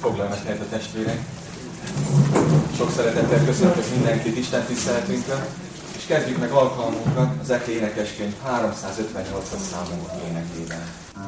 Foglalnak helyet a testvérek. Sok szeretettel köszöntök mindenkit Isten tiszteletünkön, és kezdjük meg alkalmunkat az Ekli énekeskönyv 358-as számú énekében.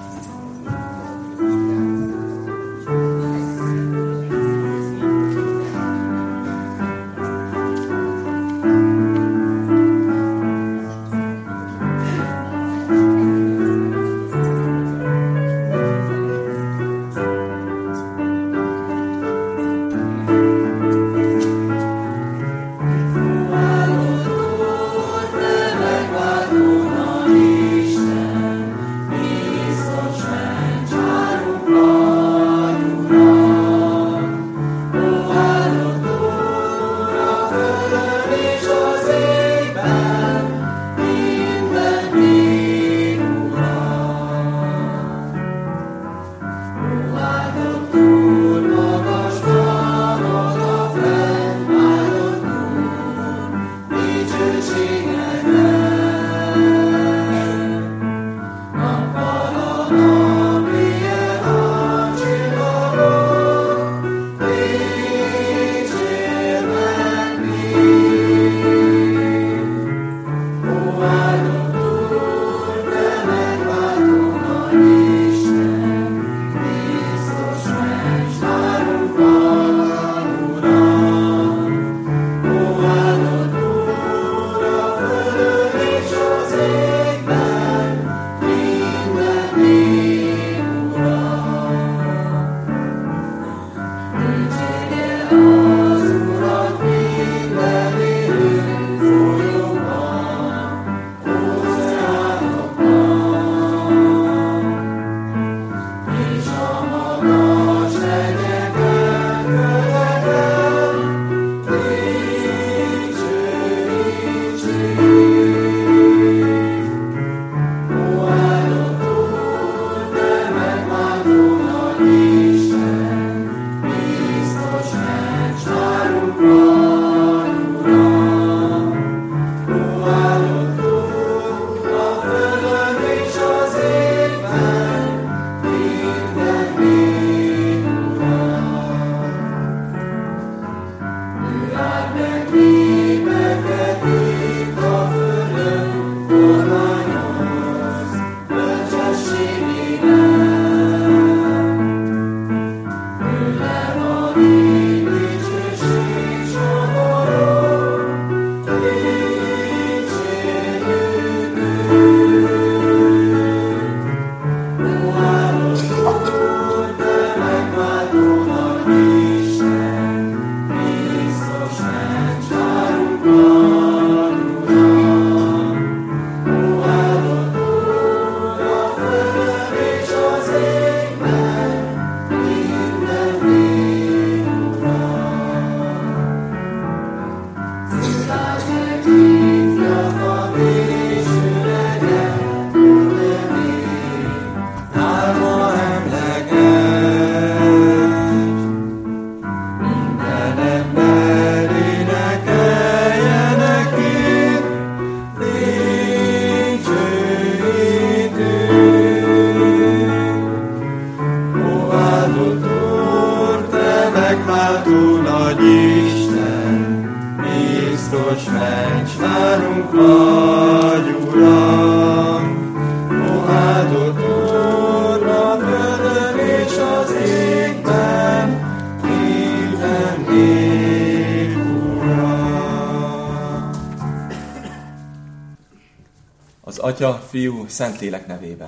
Atya, Fiú, Szentlélek nevében.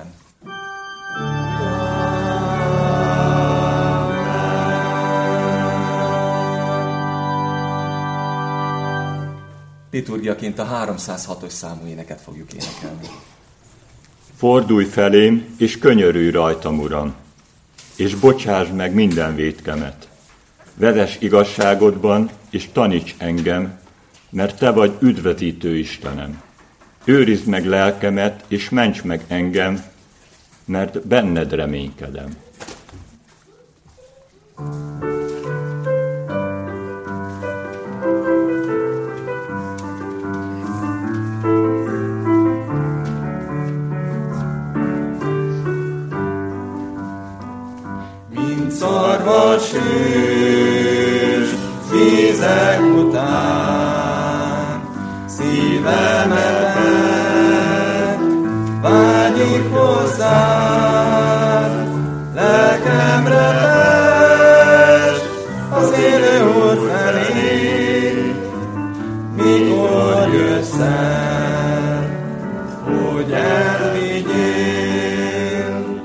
Liturgiaként a 306-os számú éneket fogjuk énekelni. Fordulj felém, és könyörülj rajtam, Uram, és bocsásd meg minden vétkemet. Vezess igazságodban, és taníts engem, mert Te vagy üdvözítő Istenem. Őrizd meg lelkemet, és ments meg engem, mert benned reménykedem. Mint Szarvas hűs vízek után, szívemet vágyik hozzád, lelkemre test az élő Úr felé, mikor jössz el, hogy elvigyél.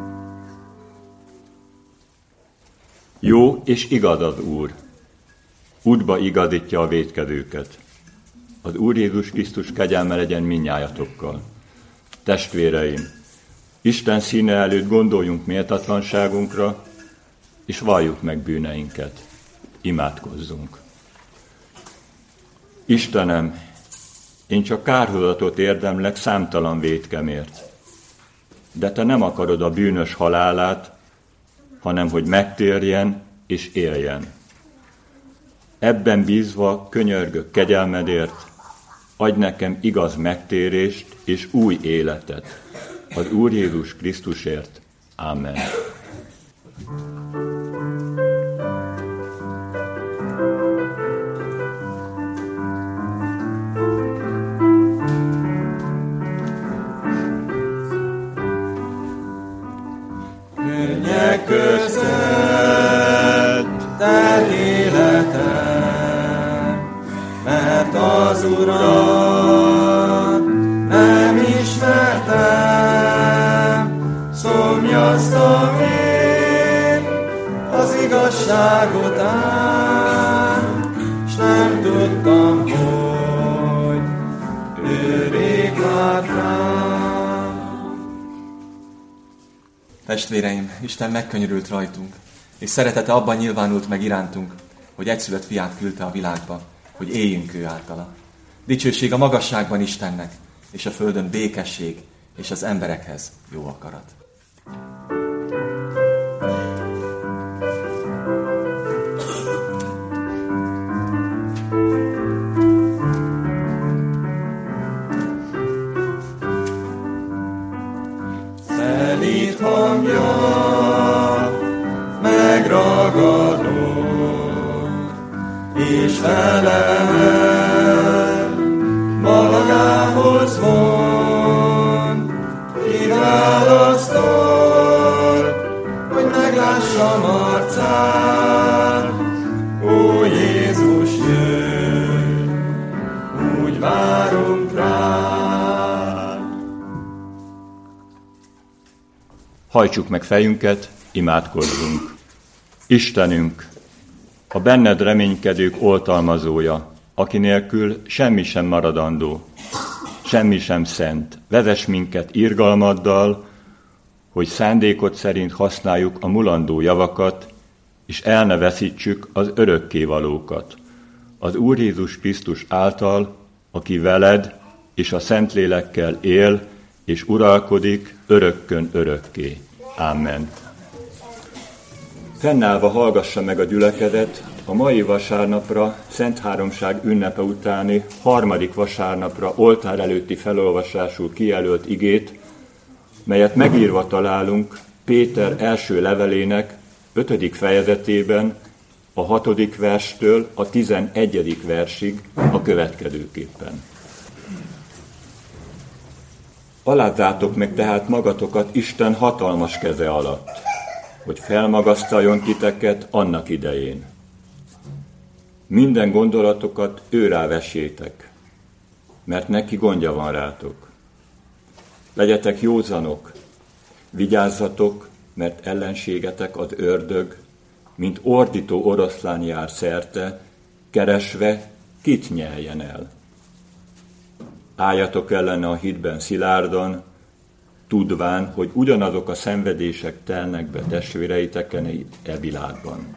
Jó és igaz az Úr, útba igazítja a vétkezőket. Az Úr Jézus Krisztus kegyelme legyen mindnyájatokkal. Testvéreim, Isten színe előtt gondoljunk méltatlanságunkra, és valljuk meg bűneinket. Imádkozzunk. Istenem, én csak kárhozatot érdemlek számtalan vétkemért, de Te nem akarod a bűnös halálát, hanem hogy megtérjen és éljen. Ebben bízva könyörgök kegyelmedért, adj nekem igaz megtérést és új életet. Az Úr Jézus Krisztusért. Amen. Könnyek között telt életem, mert az Urat nem ismertem, szomjaztam én az igazság után, s nem tudtam, hogy ő rég várt rám. Testvéreim, Isten megkönyörült rajtunk, és szeretete abban nyilvánult meg irántunk, hogy egyszülött fiát küldte a világba, hogy éljünk ő általa. Dicsőség a magasságban Istennek, és a földön békesség, és az emberekhez jó akarat. Szelíd hangja megragadott, és felel magához von, kiválasztol, hogy meglássam arcát. Ó Jézus, jöjj, úgy várunk rád. Hajtsuk meg fejünket, imádkozzunk. Istenünk, a benned reménykedők oltalmazója, aki nélkül semmi sem maradandó, semmi sem szent. Vezess minket irgalmaddal, hogy szándékod szerint használjuk a mulandó javakat, és el ne veszítsük az örökkévalókat. Az Úr Jézus Krisztus által, aki veled és a Szentlélekkel él és uralkodik örökkön örökké. Amen. Fennállva hallgassa meg a gyülekezet a mai vasárnapra, Szent Háromság ünnepe utáni 3. vasárnapra oltár előtti felolvasású kijelölt igét, melyet megírva találunk Péter első levelének 5. fejezetében, a 6. verstől a 11. versig a következőképpen. Alázzátok meg tehát magatokat Isten hatalmas keze alatt, hogy felmagasztaljon titeket annak idején. Minden gondolatokat őrá vessétek, mert neki gondja van rátok. Legyetek józanok, vigyázzatok, mert ellenségetek az ördög, mint ordító oroszlán jár szerte, keresve, kit nyeljen el. Álljatok ellene a hitben szilárdan, tudván, hogy ugyanazok a szenvedések telnek be testvéreiteken e világban.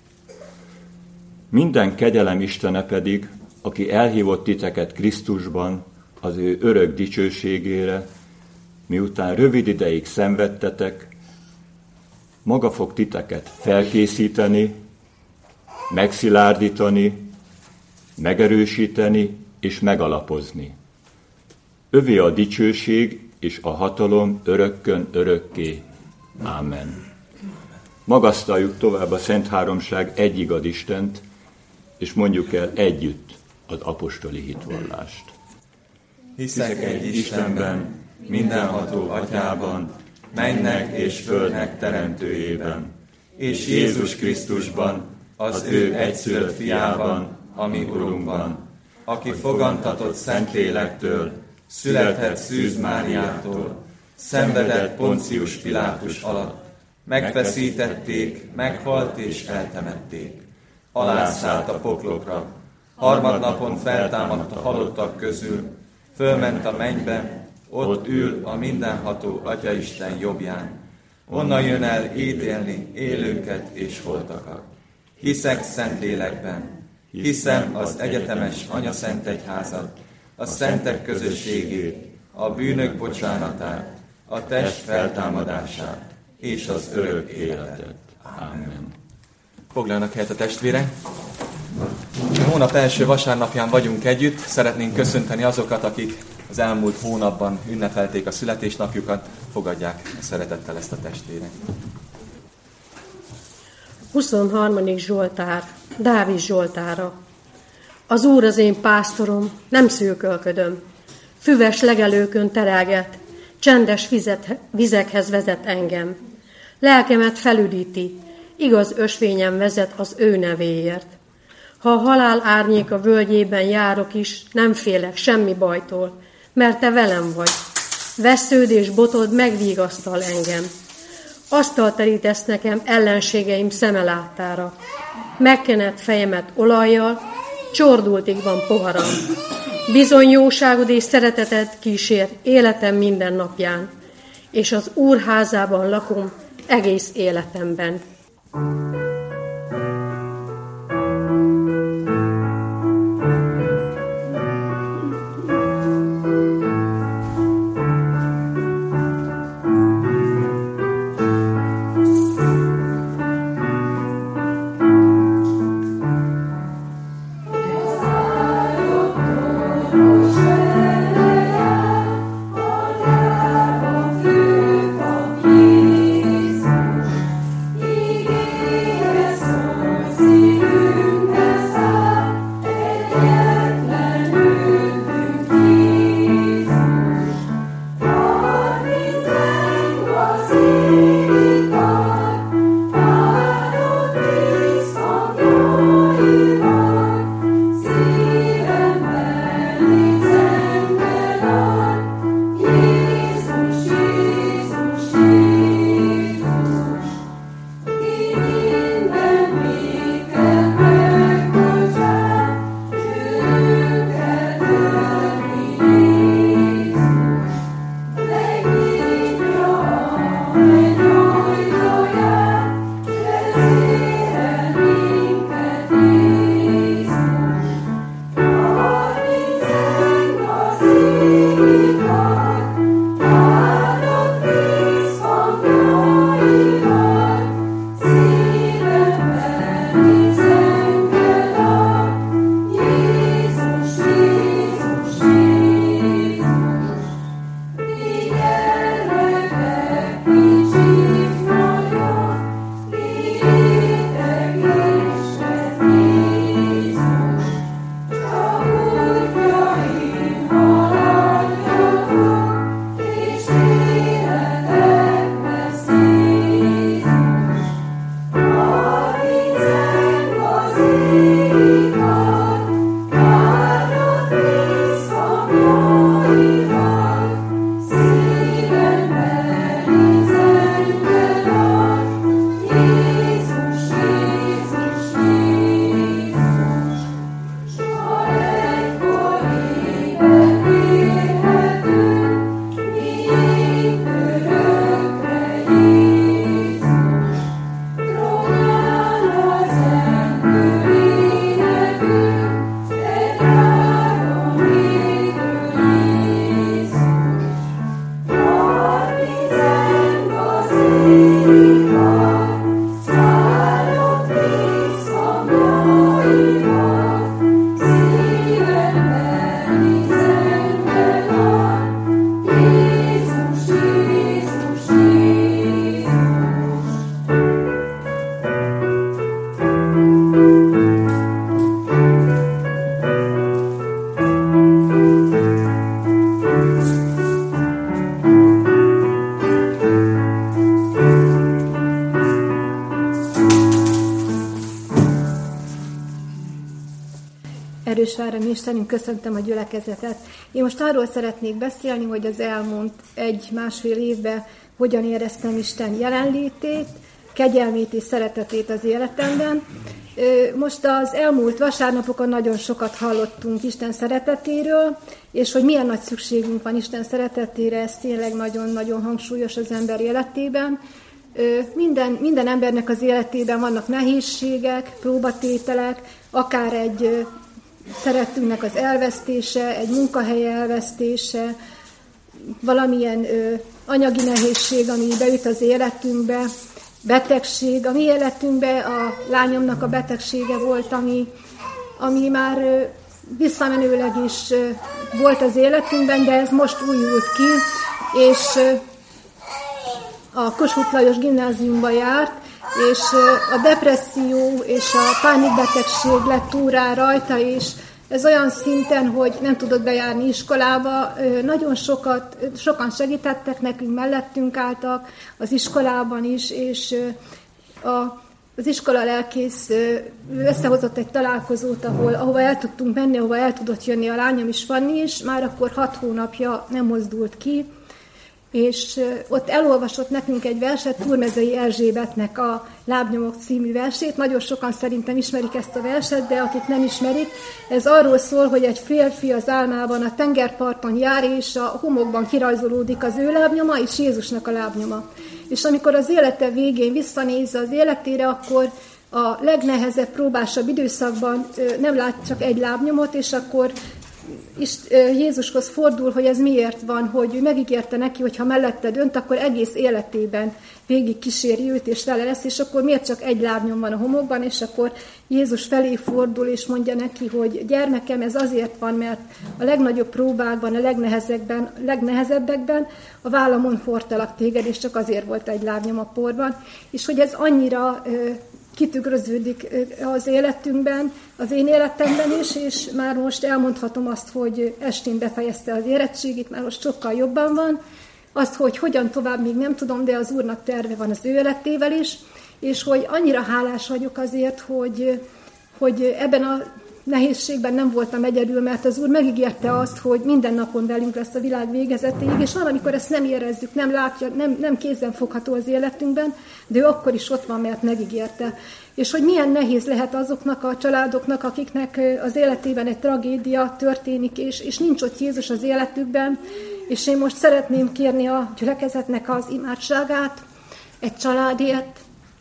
Minden kegyelem Istene pedig, aki elhívott titeket Krisztusban az ő örök dicsőségére, miután rövid ideig szenvedtetek, maga fog titeket felkészíteni, megszilárdítani, megerősíteni és megalapozni. Övé a dicsőség és a hatalom örökkön örökké. Amen. Magasztaljuk tovább a Szent Háromság egyigad Istent, és mondjuk el együtt az apostoli hitvallást. Hiszek egy Istenben, mindenható Atyában, mennek és földnek teremtőjében, és Jézus Krisztusban, az ő egyszülött fiában, a mi Urunkban, aki fogantatott Szentlélektől, született Szűz Máriától, szenvedett Poncius Pilátus alatt, megfeszítették, meghalt és eltemették. Alászállt a poklokra, harmadnapon feltámadt a halottak közül, fölment a mennybe, ott ül a mindenható Atyaisten jobbján. Onnan jön el ítélni élőket és holtakat. Hiszek Szentlélekben, hiszem az egyetemes anyaszentegyházat, a szentek közösségét, a bűnök bocsánatát, a test feltámadását és az örök életet. Amen. Foglaljanak helyet a testvérek. A hónap első vasárnapján vagyunk együtt. Szeretnénk köszönteni azokat, akik az elmúlt hónapban ünnepelték a születésnapjukat. Fogadják szeretettel ezt a testvérek. 23. Zsoltár, Dávid Zsoltára. Az Úr az én pásztorom, nem szűkölködöm. Füves legelőkön terelget, csendes vizekhez vezet engem. Lelkemet felüdíti, igaz ösvényen vezet az ő nevéért. Ha a halál árnyéka völgyében járok is, nem félek semmi bajtól, mert te velem vagy. Vessződ és botod megvigasztal engem. Asztalt terítesz nekem ellenségeim szeme láttára. Megkenett fejemet olajjal, csordultig van poharam. Bizony jóságod és szereteted kísér életem minden napján, és az Úr házában lakom egész életemben. Yeah. Erősvárami Istenünk, köszöntöm a gyülekezetet. Én most arról szeretnék beszélni, hogy az elmúlt 1-1,5 évben hogyan éreztem Isten jelenlétét, kegyelmét és szeretetét az életemben. Most az elmúlt vasárnapokon nagyon sokat hallottunk Isten szeretetéről, és hogy milyen nagy szükségünk van Isten szeretetére, ez tényleg nagyon-nagyon hangsúlyos az ember életében. Minden embernek az életében vannak nehézségek, próbatételek, akár egy szerettünknek az elvesztése, egy munkahely elvesztése, valamilyen anyagi nehézség, ami beüt az életünkbe, betegség. A mi életünkben a lányomnak a betegsége volt, ami már visszamenőleg is volt az életünkben, de ez most újult ki, és a Kossuth Lajos gimnáziumba járt, és a depresszió és a pánikbetegség lett túrá rajta, és ez olyan szinten, hogy nem tudott bejárni iskolába. Nagyon sokan segítettek nekünk, mellettünk álltak az iskolában is, és az iskola lelkész összehozott egy találkozót, ahova el tudtunk menni, ahova el tudott jönni a lányom is, Fanni is, már akkor 6 hónapja nem mozdult ki, és ott elolvasott nekünk egy verset, Túrmezei Erzsébetnek a Lábnyomok című versét. Nagyon sokan szerintem ismerik ezt a verset, de akik nem ismerik, ez arról szól, hogy egy férfi az álmában a tengerparton jár, és a homokban kirajzolódik az ő lábnyoma, és Jézusnak a lábnyoma. És amikor az élete végén visszanéz az életére, akkor a legnehezebb, próbásabb időszakban nem lát csak egy lábnyomot, és akkor Jézushoz fordul, hogy ez miért van, hogy ő megígérte neki, hogy ha mellette dönt, akkor egész életében végig kíséri őt, és vele lesz, és akkor miért csak egy lábnyom van a homokban, és akkor Jézus felé fordul, és mondja neki, hogy gyermekem, ez azért van, mert a legnagyobb próbákban, a legnehezebbekben a vállamon hordtalak téged, és csak azért volt egy lábnyom a porban, és hogy ez annyira kitükröződik az életünkben, az én életemben is, és már most elmondhatom azt, hogy estén befejezte az érettségit, már most sokkal jobban van. Azt, hogy hogyan tovább, még nem tudom, de az Úrnak terve van az ő életével is, és hogy annyira hálás vagyok azért, hogy ebben a nehézségben nem voltam egyedül, mert az Úr megígérte azt, hogy minden napon velünk lesz a világ végezetéig, és van, amikor ezt nem érezzük, nem látja, nem kézzenfogható az életünkben, de ő akkor is ott van, mert megígérte. És hogy milyen nehéz lehet azoknak a családoknak, akiknek az életében egy tragédia történik, és nincs ott Jézus az életükben, és én most szeretném kérni a gyülekezetnek az imádságát egy családért,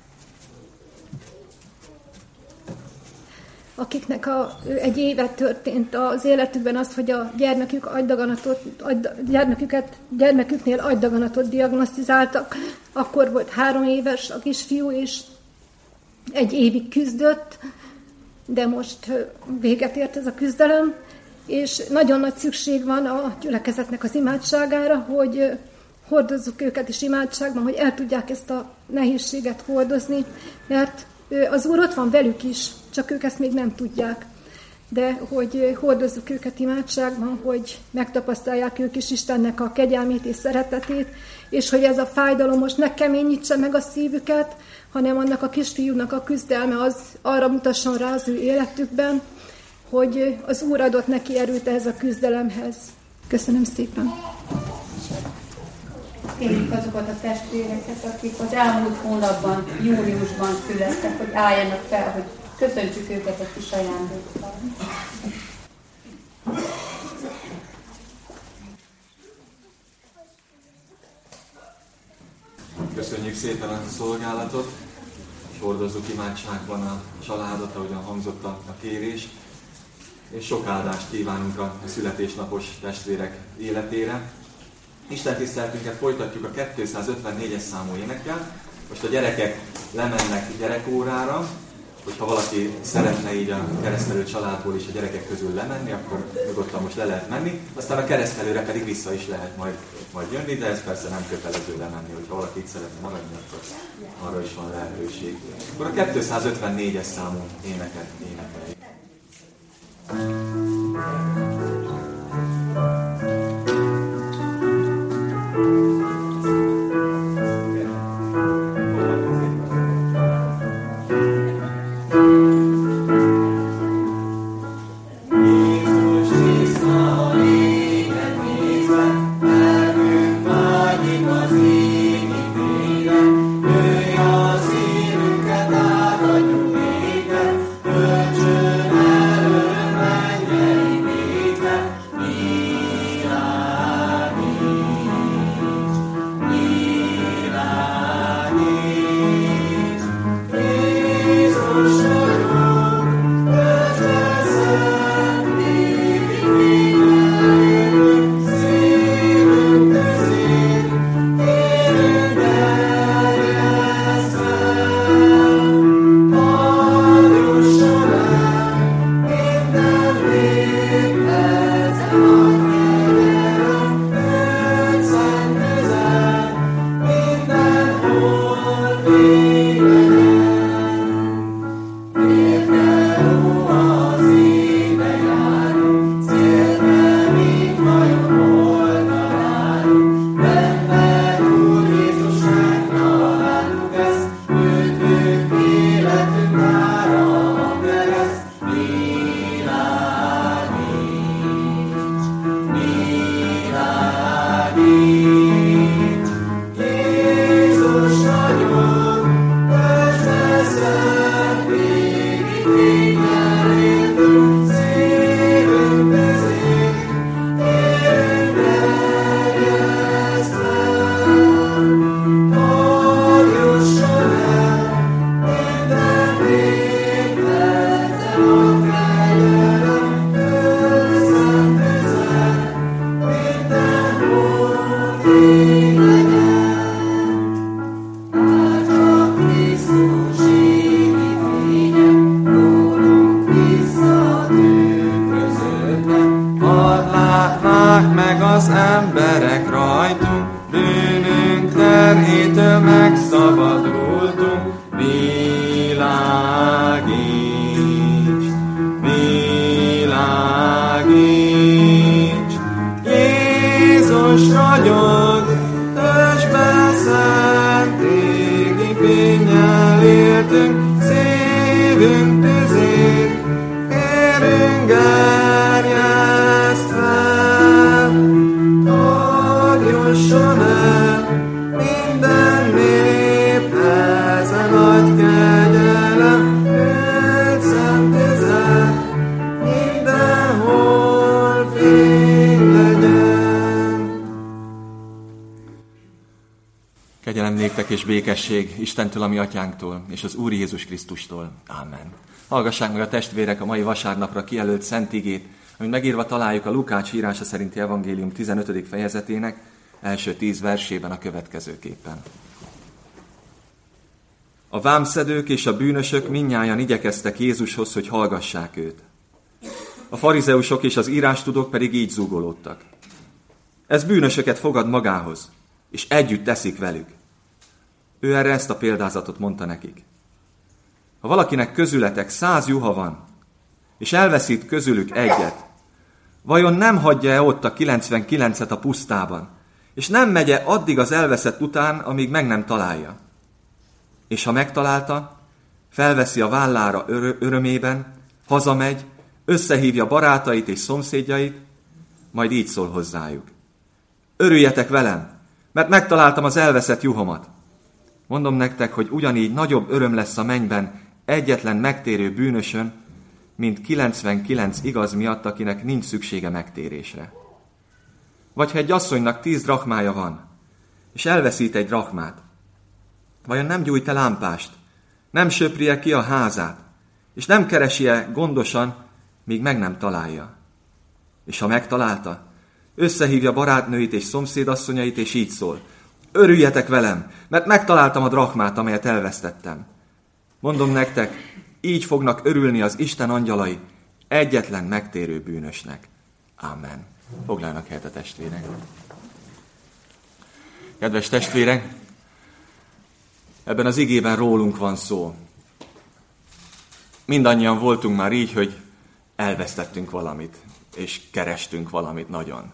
akiknek egy éve történt az életükben az, hogy a gyermeküknél agydaganatot diagnosztizáltak. Akkor volt 3 éves a kisfiú, és 1 évig küzdött, de most véget ért ez a küzdelem, és nagyon nagy szükség van a gyülekezetnek az imádságára, hogy hordozzuk őket is imádságban, hogy el tudják ezt a nehézséget hordozni, mert az Úr ott van velük is, csak ők ezt még nem tudják. De hogy hordozzuk őket imádságban, hogy megtapasztalják ők is Istennek a kegyelmét és szeretetét, és hogy ez a fájdalom most ne keményítse meg a szívüket, hanem annak a kisfiúnak a küzdelme az arra mutasson rá az ő életükben, hogy az Úr adott neki erőt ehhez a küzdelemhez. Köszönöm szépen! Kérjük azokat a testvéreket, akik az elmúlt hónapban, júniusban születtek, hogy álljanak fel, hogy köszöntsük őket a kis ajándékkal. Köszönjük szépen a szolgálatot, és hordozzuk imádságban a családot, ahogyan hangzott a kérés, és sok áldást kívánunk a születésnapos testvérek életére. Isten tiszteletünket folytatjuk a 254-es számú énekkel. Most a gyerekek lemennek gyerekórára, hogyha valaki szeretne így a keresztelő családból is a gyerekek közül lemenni, akkor nyugodtan most le lehet menni, aztán a keresztelőre pedig vissza is lehet majd jönni, de ez persze nem kötelező lemenni, hogyha valaki itt szeretne maradni, akkor arra is van lehetőség. Akkor a 254-es számú éneket énekeljük. világíts. Jézus ragyog, törzsbe szent régi fénnyel éltünk, szívünk tüzét, érünk gerjeszt fel. Hadd jusson el minden nép, ezen nagy kegyelem, őt szent tüzet, mindenhol fény legyen. Kegyelem néktek és békesség Istentől, a mi atyánktól, és az Úr Jézus Krisztustól. Ámen. Hallgassák meg a testvérek a mai vasárnapra kijelölt szent igét, amit megírva találjuk a Lukács írása szerinti evangélium 15. fejezetének első 10 versében a következőképpen. A vámszedők és a bűnösök mindnyájan igyekeztek Jézushoz, hogy hallgassák őt. A farizeusok és az írástudók pedig így zúgolódtak. Ez bűnösöket fogad magához, és együtt teszik velük. Ő erre ezt a példázatot mondta nekik. Ha valakinek közületek 100 juha van, és elveszít közülük egyet, vajon nem hagyja-e ott a 99-et a pusztában, és nem megye addig az elveszett után, amíg meg nem találja? És ha megtalálta, felveszi a vállára örömében, hazamegy, összehívja barátait és szomszédjait, majd így szól hozzájuk. Örüljetek velem, mert megtaláltam az elveszett juhomat. Mondom nektek, hogy ugyanígy nagyobb öröm lesz a mennyben egyetlen megtérő bűnösön, mint 99 igaz miatt, akinek nincs szüksége megtérésre. Vagy ha egy asszonynak 10 drachmája van, és elveszít egy drachmát, vajon nem gyújt-e lámpást, nem söpri-e ki a házát, és nem keresi-e gondosan, míg meg nem találja? És ha megtalálta, összehívja barátnőit és szomszédasszonyait, és így szól. Örüljetek velem, mert megtaláltam a drachmát, amelyet elvesztettem. Mondom nektek, így fognak örülni az Isten angyalai egyetlen megtérő bűnösnek. Ámen. Foglaljanak helyet a testvérek. Kedves testvérek, ebben az igében rólunk van szó. Mindannyian voltunk már így, hogy elvesztettünk valamit, és kerestünk valamit nagyon.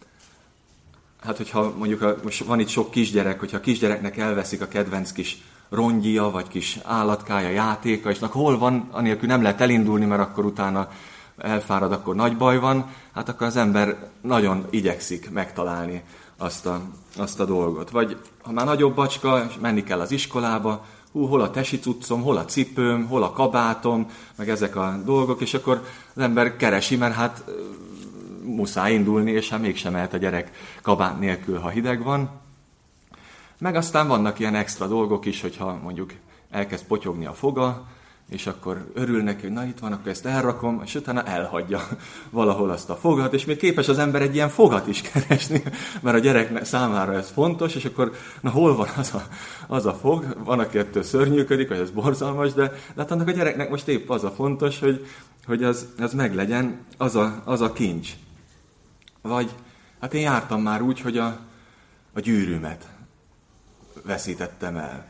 Hát, hogyha mondjuk most van itt sok kisgyerek, hogyha a kisgyereknek elveszik a kedvenc kis rongyia, vagy kis állatkája, játéka, és hol van, anélkül nem lehet elindulni, mert akkor utána elfárad, akkor nagy baj van, hát akkor az ember nagyon igyekszik megtalálni azt a dolgot. Vagy ha már nagyobb bacska, és menni kell az iskolába, hol a tesi cuccom, hol a cipőm, hol a kabátom, meg ezek a dolgok, és akkor az ember keresi, mert hát muszáj indulni, és hát mégsem mehet a gyerek kabát nélkül, ha hideg van. Meg aztán vannak ilyen extra dolgok is, hogyha mondjuk elkezd potyogni a foga, és akkor örül neki, hogy na itt van, akkor ezt elrakom, és utána elhagyja valahol azt a fogat, és még képes az ember egy ilyen fogat is keresni, mert a gyerek számára ez fontos, és akkor na hol van az a fog, van, aki ettől szörnyűködik, vagy ez borzalmas, de hát annak a gyereknek most épp az a fontos, hogy az meglegyen, az a kincs. Vagy hát én jártam már úgy, hogy a gyűrűmet veszítettem el.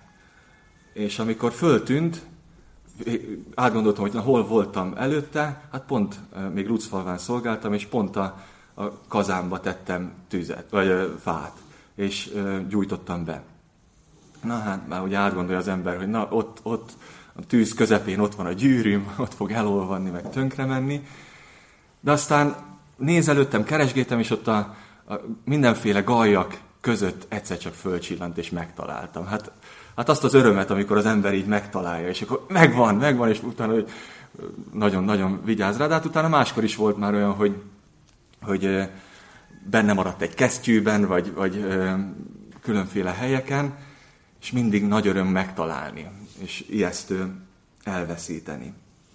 És amikor föltűnt, átgondoltam, hogy hol voltam előtte, hát pont még Lucfalván szolgáltam, és pont a kazánba tettem tüzet, vagy fát, és gyújtottam be. Na hát már ugye átgondolja az ember, hogy na ott a tűz közepén ott van a gyűrűm, ott fog elolvadni, meg tönkre menni. De aztán előttem, keresgéltem, és ott a mindenféle gajak között egyszer csak fölcsillant, és megtaláltam. Hát azt az örömet, amikor az ember így megtalálja, és akkor megvan, és utána hogy nagyon-nagyon vigyáz rá. De hát utána máskor is volt már olyan, hogy benne maradt egy kesztyűben, vagy különféle helyeken, és mindig nagy öröm megtalálni, és ijesztő elveszíteni.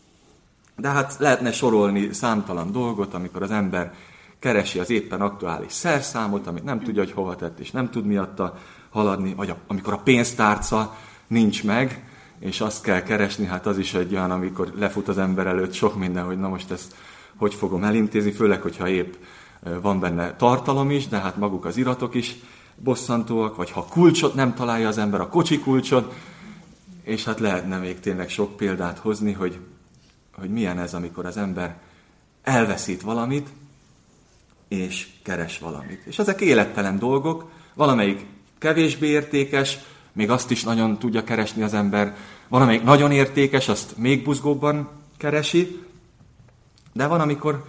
De hát lehetne sorolni számtalan dolgot, amikor az ember keresi az éppen aktuális szerszámot, amit nem tudja, hogy hova tett, és nem tud miatta haladni, vagy amikor a pénztárca nincs meg, és azt kell keresni, hát az is egy olyan, amikor lefut az ember előtt sok minden, hogy na most ezt hogy fogom elintézni, főleg, hogyha épp van benne tartalom is, de hát maguk az iratok is bosszantóak, vagy ha kulcsot nem találja az ember, a kocsi kulcsot, És hát lehetne még tényleg sok példát hozni, hogy milyen ez, amikor az ember elveszít valamit, és keres valamit. És ezek élettelen dolgok, valamelyik kevésbé értékes, még azt is nagyon tudja keresni az ember, valamelyik nagyon értékes, azt még buzgóbban keresi, de van, amikor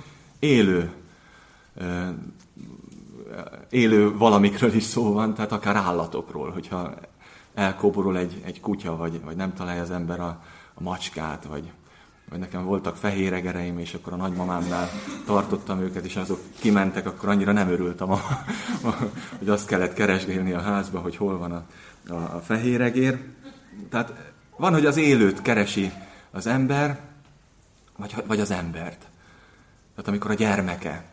élő valamikről is szó van, tehát akár állatokról, hogyha elkóborol egy kutya, vagy nem találja az ember a macskát, vagy nekem voltak fehéregereim, és akkor a nagymamámnál tartottam őket, és azok kimentek, akkor annyira nem örültem, hogy azt kellett keresgélni a házba, hogy hol van a fehéregér. Tehát van, hogy az élőt keresi az ember, vagy az embert. Tehát amikor a gyermeke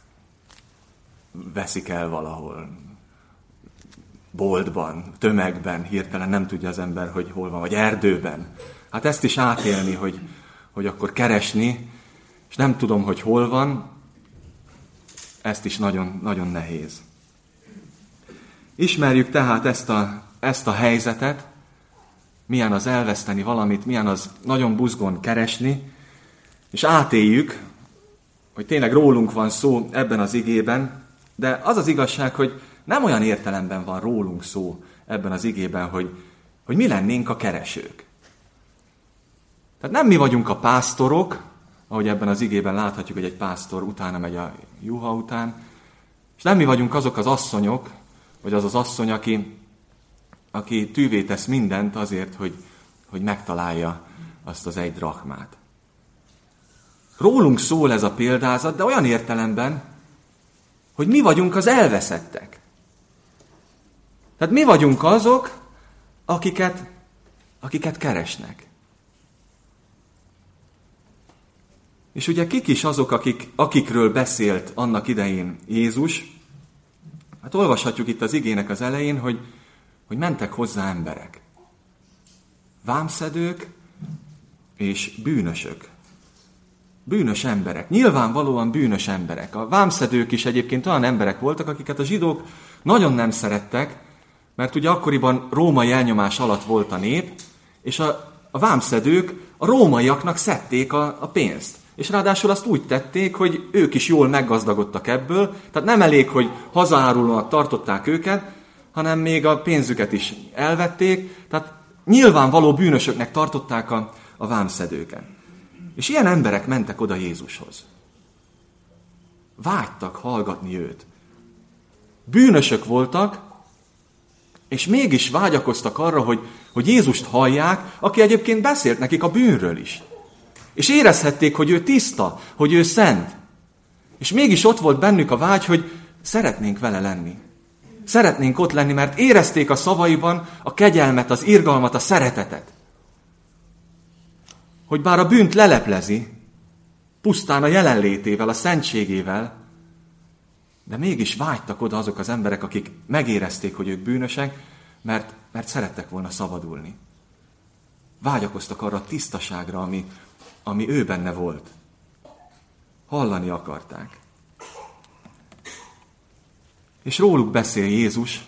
veszik el valahol, boltban, tömegben, hirtelen nem tudja az ember, hogy hol van, vagy erdőben. Hát ezt is átélni, hogy akkor keresni, és nem tudom, hogy hol van, ezt is nagyon, nagyon nehéz. Ismerjük tehát ezt a helyzetet, milyen az elveszteni valamit, milyen az nagyon buzgón keresni, és átéljük, hogy tényleg rólunk van szó ebben az igében, de az az igazság, hogy nem olyan értelemben van rólunk szó ebben az igében, hogy mi lennénk a keresők. Tehát nem mi vagyunk a pásztorok, ahogy ebben az igében láthatjuk, hogy egy pásztor utána megy a juha után, és nem mi vagyunk azok az asszonyok, vagy az az asszony, aki tűvé tesz mindent azért, hogy megtalálja azt az egy drachmát. Rólunk szól ez a példázat, de olyan értelemben, hogy mi vagyunk az elveszettek. Tehát mi vagyunk azok, akiket keresnek. És ugye kik is azok, akikről beszélt annak idején Jézus? Hát olvashatjuk itt az igének az elején, hogy mentek hozzá emberek. Vámszedők és bűnösök. Bűnös emberek. Nyilvánvalóan bűnös emberek. A vámszedők is egyébként olyan emberek voltak, akiket a zsidók nagyon nem szerettek, mert ugye akkoriban római elnyomás alatt volt a nép, és a vámszedők a rómaiaknak szedték a pénzt. És ráadásul azt úgy tették, hogy ők is jól meggazdagodtak ebből, tehát nem elég, hogy hazaárulónak tartották őket, hanem még a pénzüket is elvették, tehát nyilvánvaló bűnösöknek tartották a vámszedőket. És ilyen emberek mentek oda Jézushoz. Vágytak hallgatni őt. Bűnösök voltak, és mégis vágyakoztak arra, hogy Jézust hallják, aki egyébként beszélt nekik a bűnről is. És érezhették, hogy ő tiszta, hogy ő szent. És mégis ott volt bennük a vágy, hogy szeretnénk vele lenni. Szeretnénk ott lenni, mert érezték a szavaiban a kegyelmet, az irgalmat, a szeretetet. Hogy bár a bűnt leleplezi, pusztán a jelenlétével, a szentségével, de mégis vágytak oda azok az emberek, akik megérezték, hogy ők bűnösek, mert szerettek volna szabadulni. Vágyakoztak arra a tisztaságra, ami ő benne volt. Hallani akarták. És róluk beszél Jézus,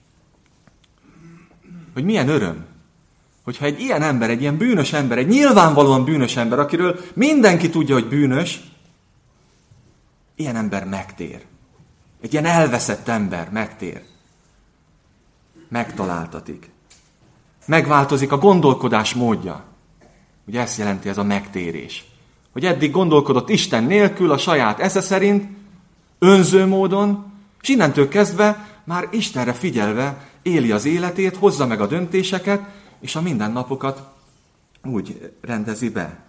hogy milyen öröm, hogyha egy ilyen ember, egy ilyen bűnös ember, egy nyilvánvalóan bűnös ember, akiről mindenki tudja, hogy bűnös, ilyen ember megtér. Egy ilyen elveszett ember megtér. Megtaláltatik. Megváltozik a gondolkodás módja. Ugye ezt jelenti ez a megtérés. Hogy eddig gondolkodott Isten nélkül, a saját esze szerint, önző módon, és innentől kezdve már Istenre figyelve éli az életét, hozza meg a döntéseket, és a mindennapokat úgy rendezi be.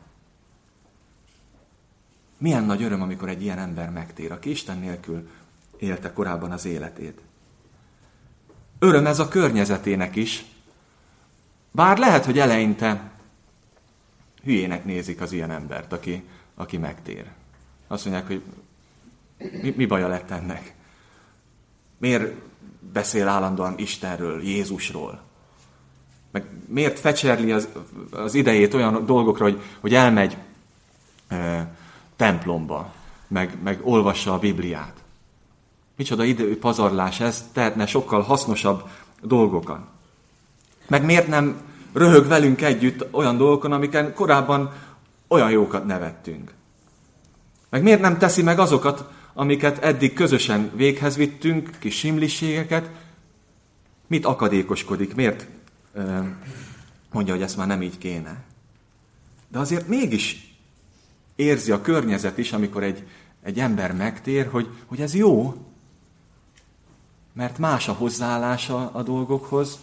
Milyen nagy öröm, amikor egy ilyen ember megtér, aki Isten nélkül élte korábban az életét. Öröm ez a környezetének is, bár lehet, hogy eleinte hülyének nézik az ilyen embert, aki megtér. Azt mondják, hogy mi baja lett ennek? Miért beszél állandóan Istenről, Jézusról? Meg miért fecserli az idejét olyan dolgokra, hogy elmegy templomba, meg olvassa a Bibliát? Micsoda időpazarlás ez, tehetne sokkal hasznosabb dolgokat. Meg miért nem röhög velünk együtt olyan dolgokon, amiken korábban olyan jókat nevettünk. Meg miért nem teszi meg azokat, amiket eddig közösen véghez vittünk, kis simliségeket, mit akadékoskodik, miért mondja, hogy ezt már nem így kéne. De azért mégis érzi a környezet is, amikor egy ember megtér, hogy ez jó, mert más a hozzáállása a dolgokhoz,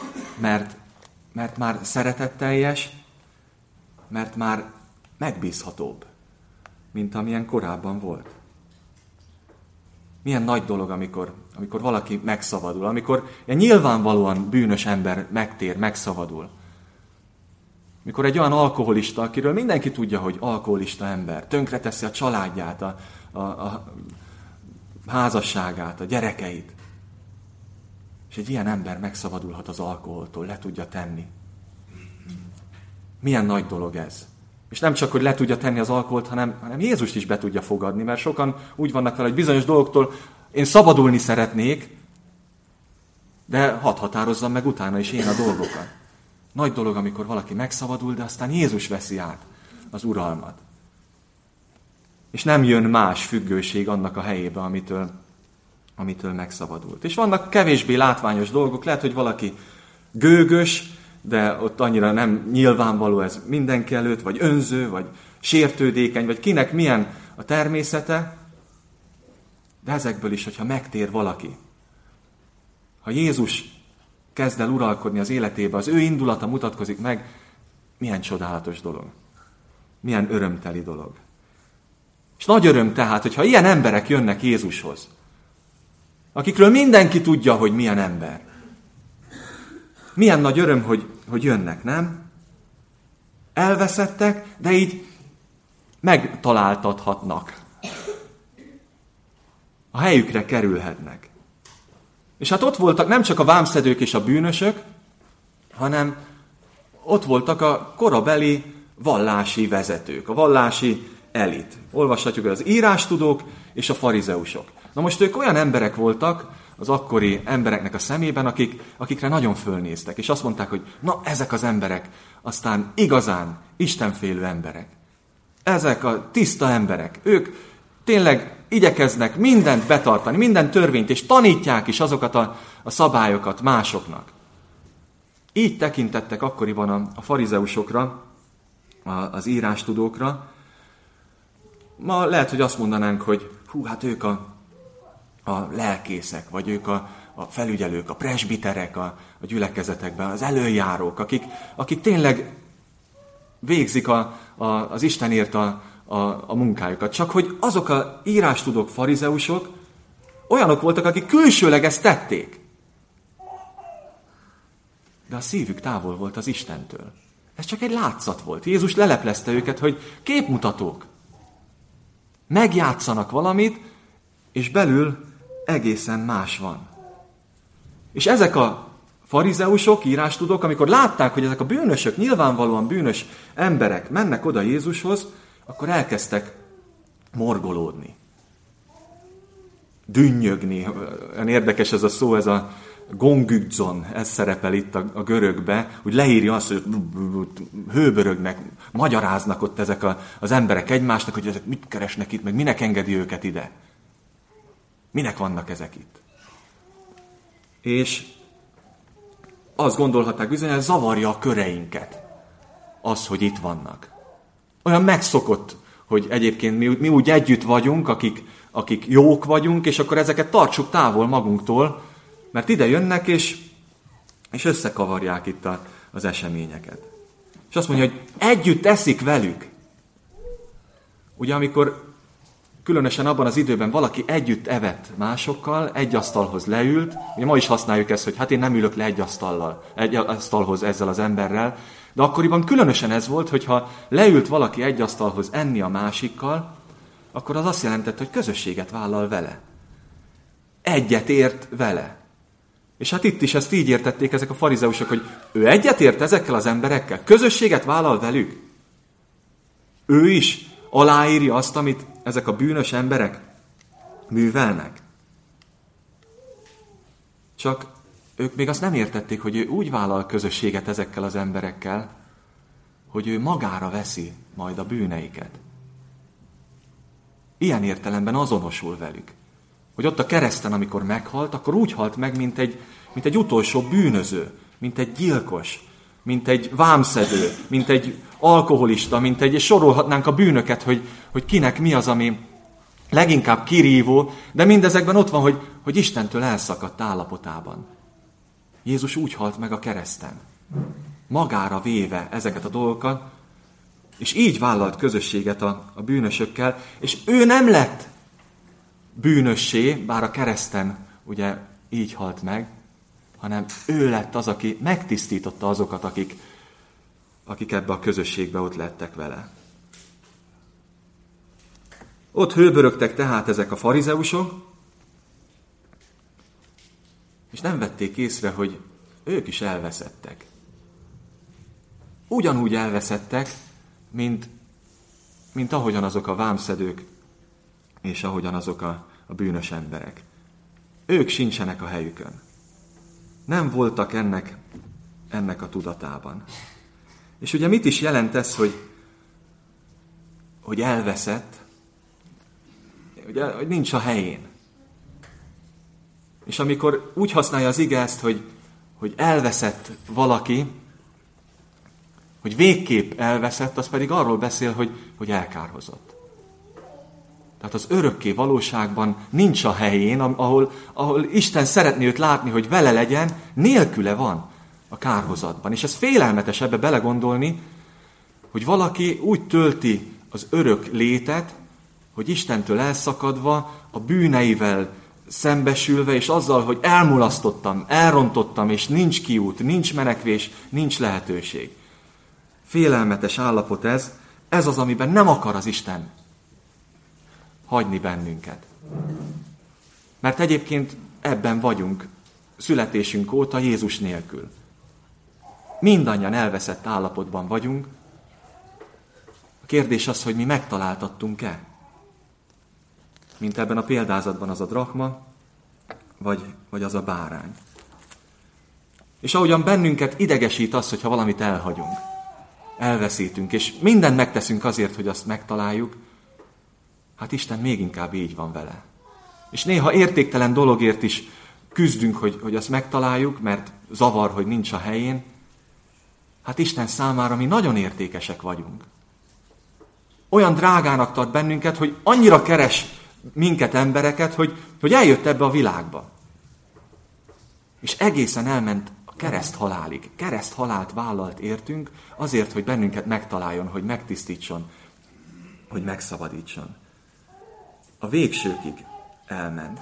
mert már szeretetteljes, mert már megbízhatóbb, mint amilyen korábban volt. Milyen nagy dolog, amikor valaki megszabadul, amikor egy nyilvánvalóan bűnös ember megtér, megszabadul. Mikor egy olyan alkoholista, akiről mindenki tudja, hogy alkoholista ember, tönkreteszi a családját, a házasságát, a gyerekeit. És egy ilyen ember megszabadulhat az alkoholtól, le tudja tenni. Milyen nagy dolog ez. És nem csak, hogy le tudja tenni az alkoholt, hanem Jézust is be tudja fogadni, mert sokan úgy vannak vele, hogy bizonyos dolgoktól én szabadulni szeretnék, de hadd határozzam meg utána is én a dolgokat. Nagy dolog, amikor valaki megszabadul, de aztán Jézus veszi át az uralmat. És nem jön más függőség annak a helyébe, amitől megszabadult. És vannak kevésbé látványos dolgok, lehet, hogy valaki gőgös, de ott annyira nem nyilvánvaló ez mindenki előtt, vagy önző, vagy sértődékeny, vagy kinek milyen a természete. De ezekből is, hogyha megtér valaki, ha Jézus kezd el uralkodni az életébe, az ő indulata mutatkozik meg, milyen csodálatos dolog. Milyen örömteli dolog. És nagy öröm tehát, hogyha ilyen emberek jönnek Jézushoz, akikről mindenki tudja, hogy milyen ember. Milyen nagy öröm, hogy jönnek, nem? Elveszettek, de így megtaláltathatnak. A helyükre kerülhetnek. És hát ott voltak nem csak a vámszedők és a bűnösök, hanem ott voltak a korabeli vallási vezetők, a vallási elit. Olvashatjuk az írástudók és a farizeusok. Na most ők olyan emberek voltak az akkori embereknek a szemében, akikre nagyon fölnéztek, és azt mondták, hogy na ezek az emberek aztán igazán istenfélő emberek. Ezek a tiszta emberek. Ők tényleg igyekeznek mindent betartani, minden törvényt, és tanítják is azokat a szabályokat másoknak. Így tekintettek akkoriban a farizeusokra, az írástudókra. Ma lehet, hogy azt mondanánk, hogy hát ők a lelkészek, vagy ők a felügyelők, a presbiterek a gyülekezetekben, az elöljárók, akik tényleg végzik az Istenért a munkájukat. Csak hogy azok a írástudók, farizeusok olyanok voltak, akik külsőleg ezt tették. De a szívük távol volt az Istentől. Ez csak egy látszat volt. Jézus leleplezte őket, hogy képmutatók. Megjátszanak valamit, és belül egészen más van. És ezek a farizeusok, írástudók, amikor látták, hogy ezek a bűnösök, nyilvánvalóan bűnös emberek mennek oda Jézushoz, akkor elkezdtek morgolódni. Dünnyögni. Olyan érdekes ez a szó, ez a gongügzon, ez szerepel itt a görögbe, hogy leírja azt, hogy hőbörögnek, magyaráznak ott ezek az emberek egymásnak, hogy ezek mit keresnek itt, meg minek engedi őket ide. Minek vannak ezek itt? És azt gondolhatták bizony, hogy zavarja a köreinket az, hogy itt vannak. Olyan megszokott, hogy egyébként mi úgy együtt vagyunk, akik jók vagyunk, és akkor ezeket tartsuk távol magunktól, mert ide jönnek, és összekavarják itt az eseményeket. És azt mondja, hogy együtt eszik velük. Ugye amikor különösen abban az időben valaki együtt evett másokkal, egy asztalhoz leült, ugye ma is használjuk ezt, hogy hát én nem ülök le egy asztalhoz ezzel az emberrel, de akkoriban különösen ez volt, hogyha leült valaki egy asztalhoz enni a másikkal, akkor az azt jelentett, hogy közösséget vállal vele. Egyet ért vele. És hát itt is ezt így értették ezek a farizeusok, hogy ő egyet ért ezekkel az emberekkel, közösséget vállal velük. Ő is aláírja azt, amit ezek a bűnös emberek művelnek. Csak ők még azt nem értették, hogy ő úgy vállal közösséget ezekkel az emberekkel, hogy ő magára veszi majd a bűneiket. Ilyen értelemben azonosul velük. Hogy ott a kereszten, amikor meghalt, akkor úgy halt meg, mint egy utolsó bűnöző, mint egy gyilkos, mint egy vámszedő, mint egy alkoholista, és sorolhatnánk a bűnöket, hogy kinek mi az, ami leginkább kirívó, de mindezekben ott van, hogy Istentől elszakadt állapotában. Jézus úgy halt meg a kereszten, magára véve ezeket a dolgokat, és így vállalt közösséget a bűnösökkel, és ő nem lett bűnössé, bár a kereszten ugye így halt meg, hanem ő lett az, aki megtisztította azokat, akik ebbe a közösségbe ott lettek vele. Ott hőbörögtek tehát ezek a farizeusok, és nem vették észre, hogy ők is elveszettek. Ugyanúgy elveszettek, mint ahogyan azok a vámszedők, és ahogyan azok a bűnös emberek. Ők sincsenek a helyükön. Nem voltak ennek a tudatában. És ugye mit is jelent ez, hogy elveszett? Ugye, hogy nincs a helyén. És amikor úgy használja az ige ezt, hogy elveszett valaki, hogy végképp elveszett, az pedig arról beszél, hogy elkárhozott. Tehát az örökké valóságban nincs a helyén, ahol Isten szeretné őt látni, hogy vele legyen, nélküle van a kárhozatban. És ez félelmetes ebbe belegondolni, hogy valaki úgy tölti az örök létet, hogy Istentől elszakadva, a bűneivel szembesülve, és azzal, hogy elmulasztottam, elrontottam, és nincs kiút, nincs menekvés, nincs lehetőség. Félelmetes állapot ez az, amiben nem akar az Isten hagyni bennünket. Mert egyébként ebben vagyunk születésünk óta Jézus nélkül. Mindannyian elveszett állapotban vagyunk. A kérdés az, hogy mi megtaláltattunk-e? Mint ebben a példázatban az a drachma, vagy az a bárány. És ahogyan bennünket idegesít az, hogyha valamit elhagyunk, elveszítünk, és mindent megteszünk azért, hogy azt megtaláljuk, hát Isten még inkább így van vele. És néha értéktelen dologért is küzdünk, hogy azt megtaláljuk, mert zavar, hogy nincs a helyén. Hát Isten számára mi nagyon értékesek vagyunk. Olyan drágának tart bennünket, hogy annyira keres minket, embereket, hogy eljött ebbe a világba. És egészen elment a kereszthalálig. Kereszthalált vállalt értünk azért, hogy bennünket megtaláljon, hogy megtisztítson, hogy megszabadítson. A végsőkig elment.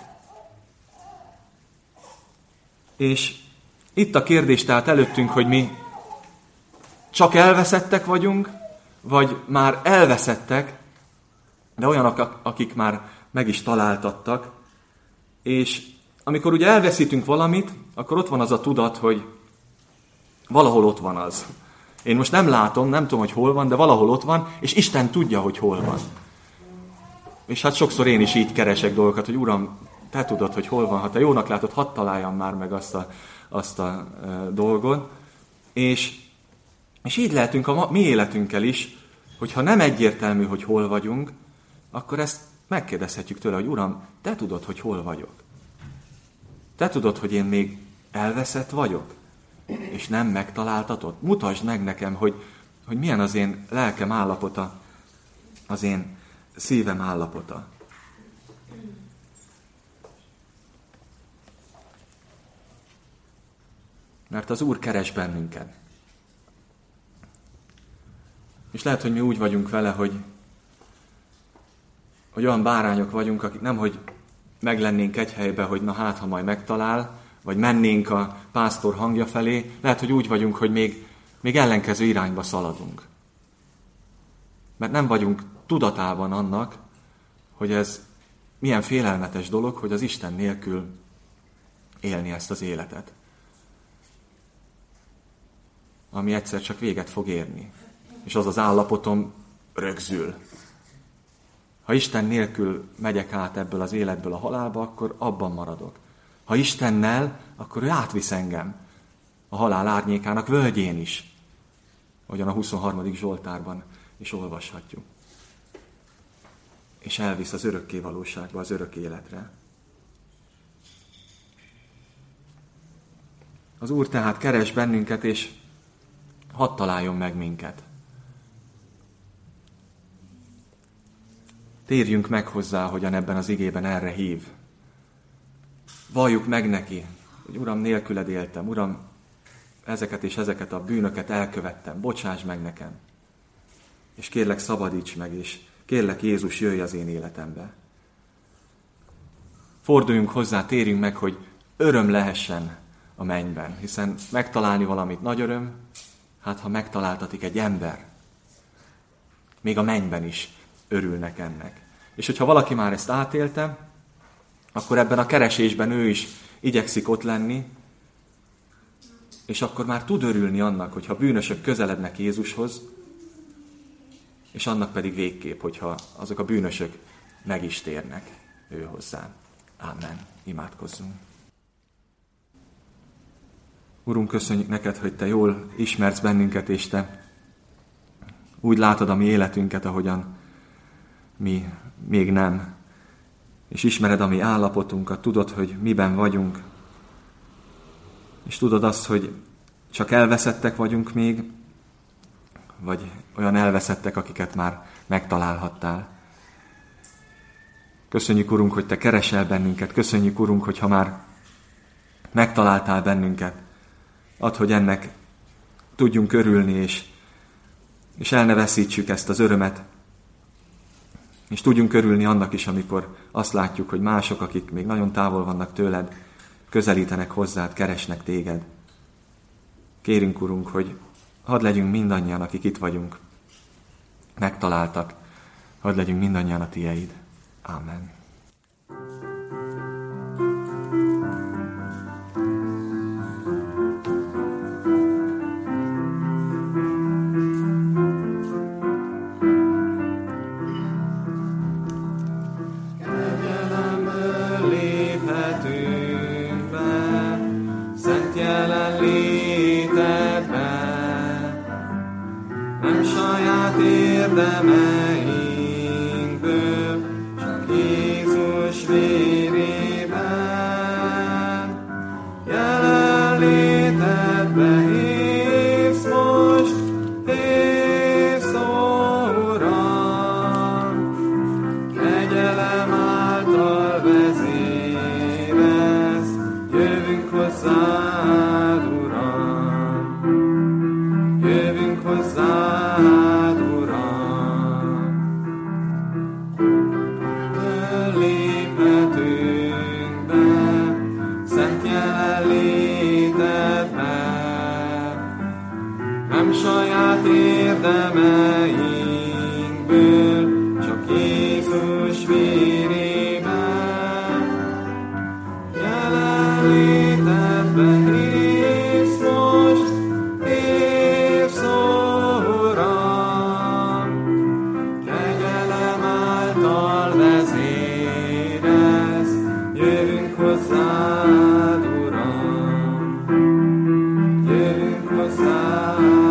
És itt a kérdés tehát előttünk, hogy mi csak elveszettek vagyunk, vagy már elveszettek, de olyanok, akik már meg is találtattak, és amikor ugye elveszítünk valamit, akkor ott van az a tudat, hogy valahol ott van az. Én most nem látom, nem tudom, hogy hol van, de valahol ott van, és Isten tudja, hogy hol van. És hát sokszor én is így keresek dolgokat, hogy Uram, te tudod, hogy hol van, ha te jónak látod, hadd találjam már meg azt a dolgot. És így lehetünk a mi életünkkel is, hogyha nem egyértelmű, hogy hol vagyunk, akkor ezt megkérdezhetjük tőle, hogy Uram, te tudod, hogy hol vagyok. Te tudod, hogy én még elveszett vagyok, és nem megtaláltatod. Mutasd meg nekem, hogy milyen az én lelkem állapota, az én szívem állapota. Mert az Úr keres bennünket. És lehet, hogy mi úgy vagyunk vele, hogy olyan bárányok vagyunk, akik nemhogy meglennénk egy helybe, hogy na hát, ha majd megtalál, vagy mennénk a pásztor hangja felé, lehet, hogy úgy vagyunk, hogy még ellenkező irányba szaladunk. Mert nem vagyunk tudatában annak, hogy ez milyen félelmetes dolog, hogy az Isten nélkül élni ezt az életet. Ami egyszer csak véget fog érni. És az az állapotom rögzül. Ha Isten nélkül megyek át ebből az életből a halálba, akkor abban maradok. Ha Istennel, akkor ő átvisz engem a halál árnyékának völgyén is, ahogyan a 23. Zsoltárban is olvashatjuk. És elvisz az örökké valóságba, az örök életre. Az Úr tehát keres bennünket, és hadd találjon meg minket. Térjünk meg hozzá, hogyan ebben az igében erre hív. Valljuk meg neki, hogy Uram, nélküled éltem, Uram, ezeket és ezeket a bűnöket elkövettem, bocsáss meg nekem. És kérlek, szabadíts meg, és kérlek, Jézus, jöjj az én életembe. Forduljunk hozzá, térjünk meg, hogy öröm lehessen a mennyben, hiszen megtalálni valamit nagy öröm, hát ha megtaláltatik egy ember, még a mennyben is örülnek ennek. És hogyha valaki már ezt átélte, akkor ebben a keresésben ő is igyekszik ott lenni, és akkor már tud örülni annak, hogyha bűnösök közelednek Jézushoz, és annak pedig végképp, hogyha azok a bűnösök meg is térnek ő hozzá. Ámen. Imádkozzunk. Urunk, köszönjük neked, hogy te jól ismersz bennünket, és te úgy látod a mi életünket, ahogyan mi még nem. És ismered a mi állapotunkat, tudod, hogy miben vagyunk. És tudod azt, hogy csak elveszettek vagyunk még, vagy olyan elveszettek, akiket már megtalálhattál. Köszönjük, Urunk, hogy te keresel bennünket. Köszönjük, Urunk, hogy ha már megtaláltál bennünket, add, hogy ennek tudjunk örülni, és el ne veszítsük ezt az örömet, és tudjunk örülni annak is, amikor azt látjuk, hogy mások, akik még nagyon távol vannak tőled, közelítenek hozzád, keresnek téged. Kérünk, Urunk, hogy hadd legyünk mindannyian, akik itt vagyunk, megtaláltak, hadd legyünk mindannyian a tieid. Ámen. Érdemeinkből, csak Jézus vérében, jelenlétedbe hívsz most, hívsz, ó Uram, kegyelem által vezérez, jövünk hozzád, Uram, jövünk hozzád. Saját érdemeinkből, csak Jézus vérében, jelenlétedbe hívsz most, hívsz, ó Uram, kegyelem által vezérez, jövünk hozzád, Uram, jövünk hozzád.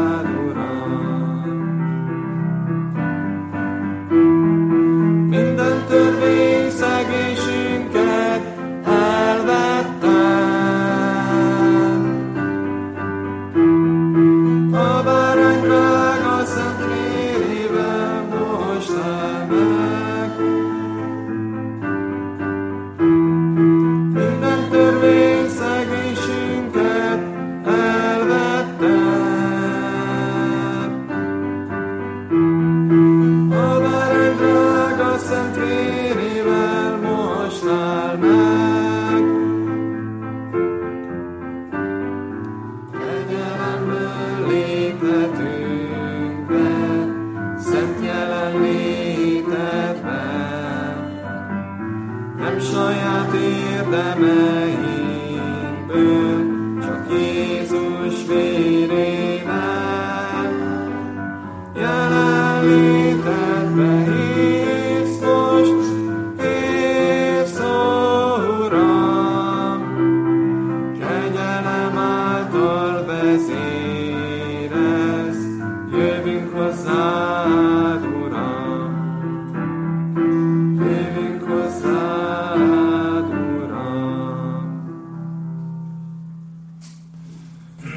Saját érdemeinkből, csak Jézus vérében, jelenlétedbe hívsz most, hívsz, ó Uram,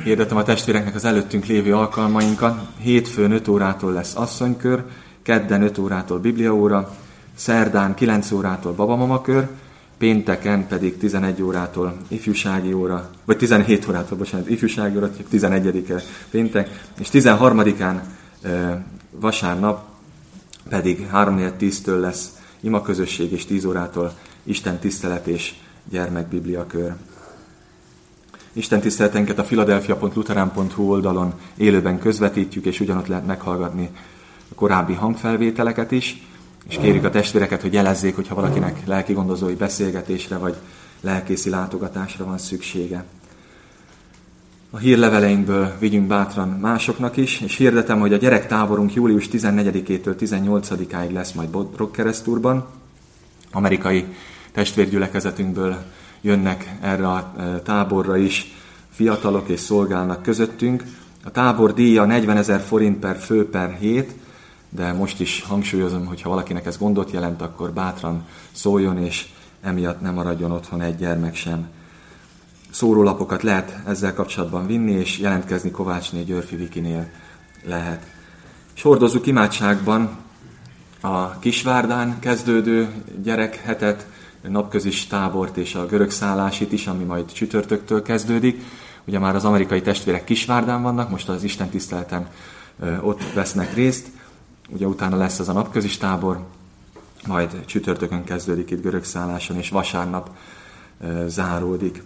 Hirdetem a testvéreknek az előttünk lévő alkalmainkat. Hétfőn 5 órától lesz asszonykör, kedden 5 órától bibliaóra, szerdán 9 órától babamamakör, pénteken pedig 11 órától ifjúsági óra, vagy 17 órától, ifjúsági óra, 11-e péntek, és 13-án vasárnap pedig 3-4-10-től lesz imaközösség, és 10 órától Isten tisztelet és gyermekbibliakör. Isten tiszteletenket a philadelphia.lutheran.hu oldalon élőben közvetítjük, és ugyanott lehet meghallgatni a korábbi hangfelvételeket is, és kérjük a testvéreket, hogy jelezzék, hogyha valakinek lelkigondozói beszélgetésre vagy lelkészi látogatásra van szüksége. A hírleveleinkből vigyünk bátran másoknak is, és hirdetem, hogy a gyerektáborunk július 14-től 18-áig lesz majd Brockkeresztúrban. Amerikai testvérgyülekezetünkből jönnek erre a táborra is fiatalok és szolgálnak közöttünk. A tábor díja 40 000 forint per fő per hét, de most is hangsúlyozom, hogy ha valakinek ez gondot jelent, akkor bátran szóljon, és emiatt nem maradjon otthon egy gyermek sem. Szórólapokat lehet ezzel kapcsolatban vinni, és jelentkezni Kovácsné Györfi Vikinél lehet. És hordozzuk imádságban a Kisvárdán kezdődő gyerekhetet, napközis tábort és a görög szállásit is, ami majd csütörtöktől kezdődik. Ugye már az amerikai testvérek Kisvárdán vannak, most az Isten tiszteleten ott vesznek részt. Ugye utána lesz az a napközis tábor, majd csütörtökön kezdődik itt görög szálláson, és vasárnap záródik.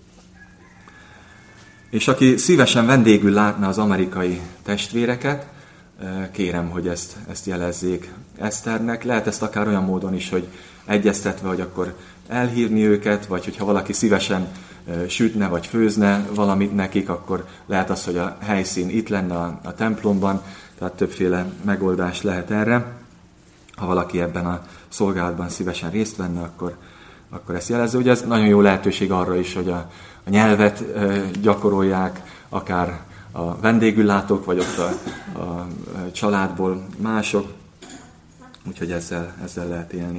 És aki szívesen vendégül látna az amerikai testvéreket, kérem, hogy ezt jelezzék Eszternek. Lehet ezt akár olyan módon is, hogy egyeztetve, hogy akkor elhívni őket, vagy hogyha valaki szívesen sütne vagy főzne valamit nekik, akkor lehet az, hogy a helyszín itt lenne a templomban, tehát többféle megoldás lehet erre. Ha valaki ebben a szolgálatban szívesen részt venne, akkor ezt jelezze. Ugye ez nagyon jó lehetőség arra is, hogy a nyelvet gyakorolják, akár a vendégüllátók, vagy ott a családból mások, úgyhogy ezzel lehet élni.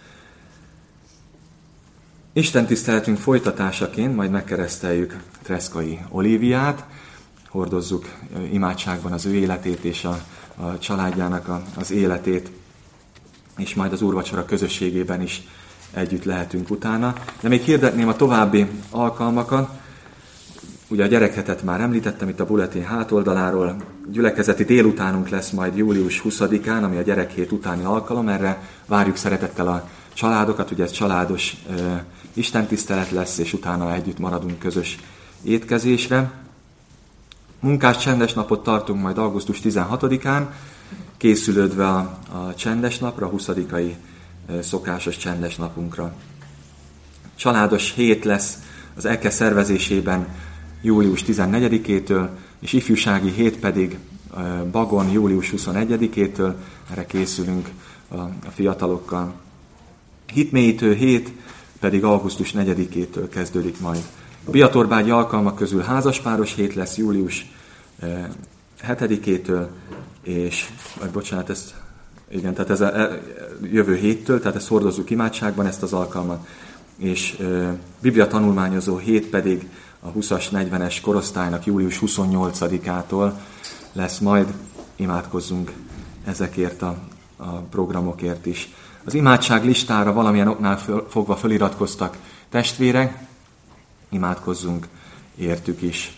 Isten tiszteletünk folytatásaként majd megkereszteljük Treszkai Olíviát, hordozzuk imádságban az ő életét és a családjának az életét, és majd az úrvacsora közösségében is együtt lehetünk utána. De még hirdetném a további alkalmakat. Ugye a gyerekhetet már említettem itt a bulletin hátoldaláról. Gyülekezeti délutánunk lesz majd július 20-án, ami a gyerekhét utáni alkalom. Erre várjuk szeretettel a családokat, ugye ez családos istentisztelet lesz, és utána együtt maradunk közös étkezésre. Munkás csendes napot tartunk majd augusztus 16-án, készülődve a csendes napra, a 20-ai szokásos csendes napunkra. Családos hét lesz az EKE szervezésében július 14-től, és ifjúsági hét pedig Bagon július 21-től, erre készülünk a fiatalokkal. Hitmélyítő hét pedig augusztus 4-től kezdődik majd. A Biatorbágyi alkalmak közül házaspáros hét lesz július 7-től, és, tehát ez a jövő héttől, tehát ezt hordozzuk imádságban, ezt az alkalmat, és Biblia tanulmányozó hét pedig a 20-as, 40-es korosztálynak július 28-ától lesz majd, imádkozzunk ezekért a programokért is. Az imádság listára valamilyen oknál fogva föliratkoztak testvérek, imádkozzunk értük is.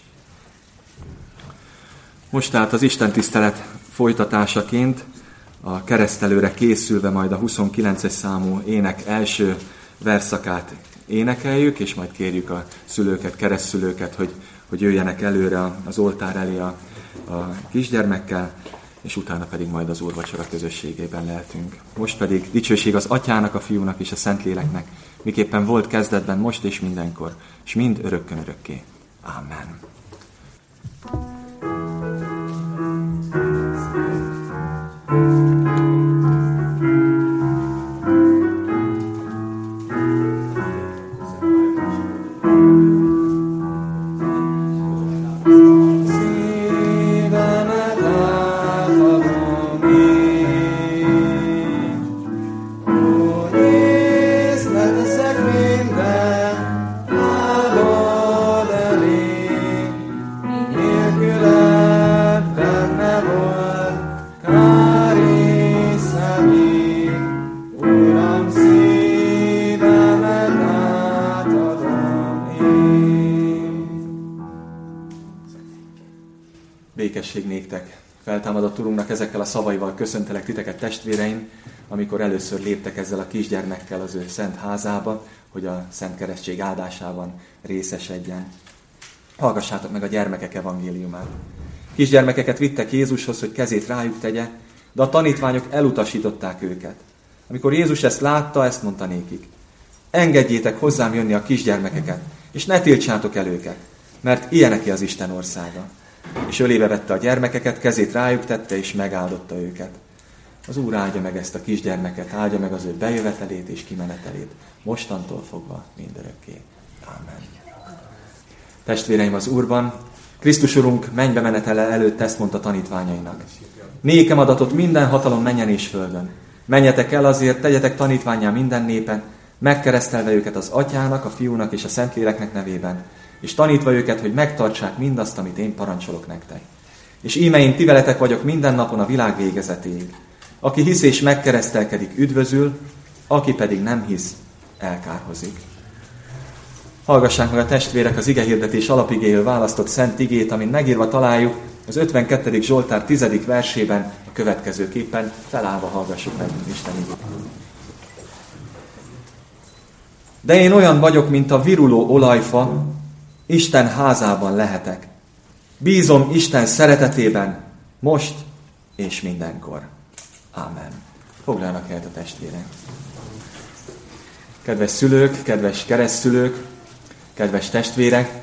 Most tehát az Isten tisztelet folytatásaként a keresztelőre készülve majd a 29-es számú ének első verszakát énekeljük, és majd kérjük a szülőket, keresztszülőket, hogy jöjjenek előre az oltár elé a kisgyermekkel, és utána pedig majd az úrvacsora közösségében lehetünk. Most pedig dicsőség az Atyának, a Fiúnak és a Szentléleknek, miképpen volt kezdetben, most és mindenkor, és mind örökkön örökké. Amen. Minden Békesség néktek. Feltámadott Urunknak ezekkel a szavaival köszöntelek titeket, testvéreim, amikor először léptek ezzel a kisgyermekkel az ő szent házába, hogy a Szent Keresztség áldásában részesedjen. Hallgassátok meg a gyermekek evangéliumát. Kisgyermekeket vittek Jézushoz, hogy kezét rájuk tegye, de a tanítványok elutasították őket. Amikor Jézus ezt látta, ezt mondta nékik: engedjétek hozzám jönni a kisgyermekeket, és ne tiltsátok el őket, mert ilyeneké az Isten országa. És ölébe vette a gyermekeket, kezét rájuk tette, és megáldotta őket. Az Úr áldja meg ezt a kisgyermeket, áldja meg az ő bejövetelét és kimenetelét, mostantól fogva mindörökké. Ámen. Testvéreim az Úrban, Krisztus Urunk mennybe menetele előtt ezt mondta tanítványainak: nékem adatot minden hatalom mennyen és földön. Menjetek el azért, tegyetek tanítvánnyá minden népen, megkeresztelve őket az Atyának, a Fiúnak és a Szentléleknek nevében, és tanítva őket, hogy megtartsák mindazt, amit én parancsolok nektek. És íme én ti veletek vagyok minden napon a világ végezetéig. Aki hisz és megkeresztelkedik, üdvözül, aki pedig nem hisz, elkárhozik. Hallgassák meg a testvérek az igehirdetés alapigéül választott szent igét, amin megírva találjuk az 52. Zsoltár 10. versében a következőképpen. Felállva hallgassuk meg Isten igét. De én olyan vagyok, mint a viruló olajfa, Isten házában lehetek. Bízom Isten szeretetében, most és mindenkor. Ámen. Foglaljanak helyet a testvérek. Kedves szülők, kedves keresztszülők, kedves testvérek,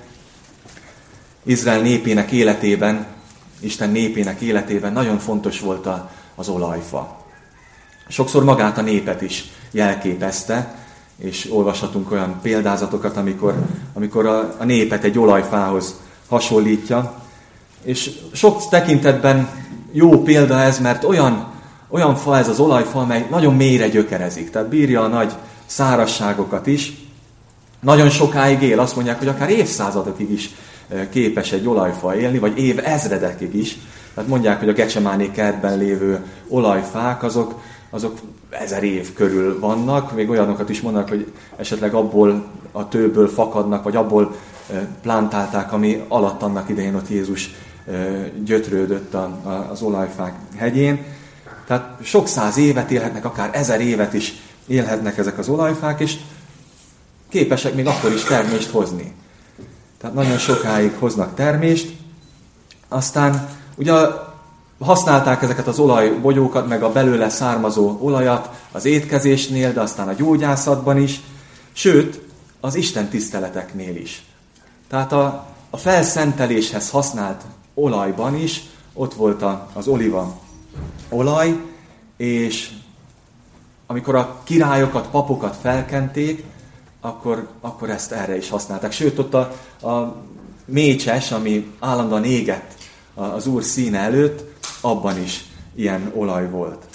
Izrael népének életében, Isten népének életében nagyon fontos volt az olajfa. Sokszor magát a népet is jelképezte, és olvashatunk olyan példázatokat, amikor a népet egy olajfához hasonlítja. És sok tekintetben jó példa ez, mert olyan fa ez az olajfa, amely nagyon mélyre gyökerezik, tehát bírja a nagy szárazságokat is. Nagyon sokáig él, azt mondják, hogy akár évszázadokig is képes egy olajfa élni, vagy évezredekig is. Tehát mondják, hogy a Gecsemáné kertben lévő olajfák, azok 1000 év körül vannak, még olyanokat is mondanak, hogy esetleg abból a tőből fakadnak, vagy abból plántálták, ami alatt annak idején ott Jézus gyötrődött az olajfák hegyén. Tehát sok száz évet élhetnek, akár 1000 évet is élhetnek ezek az olajfák, és képesek még akkor is termést hozni. Tehát nagyon sokáig hoznak termést. Aztán ugye használták ezeket az olajbogyókat, meg a belőle származó olajat az étkezésnél, de aztán a gyógyászatban is, sőt, az Isten tiszteleteknél is. Tehát a felszenteléshez használt olajban is ott volt az oliva olaj, és amikor a királyokat, papokat felkenték, akkor ezt erre is használták. Sőt, ott a mécses, ami állandóan égett az Úr színe előtt, abban is ilyen olaj volt.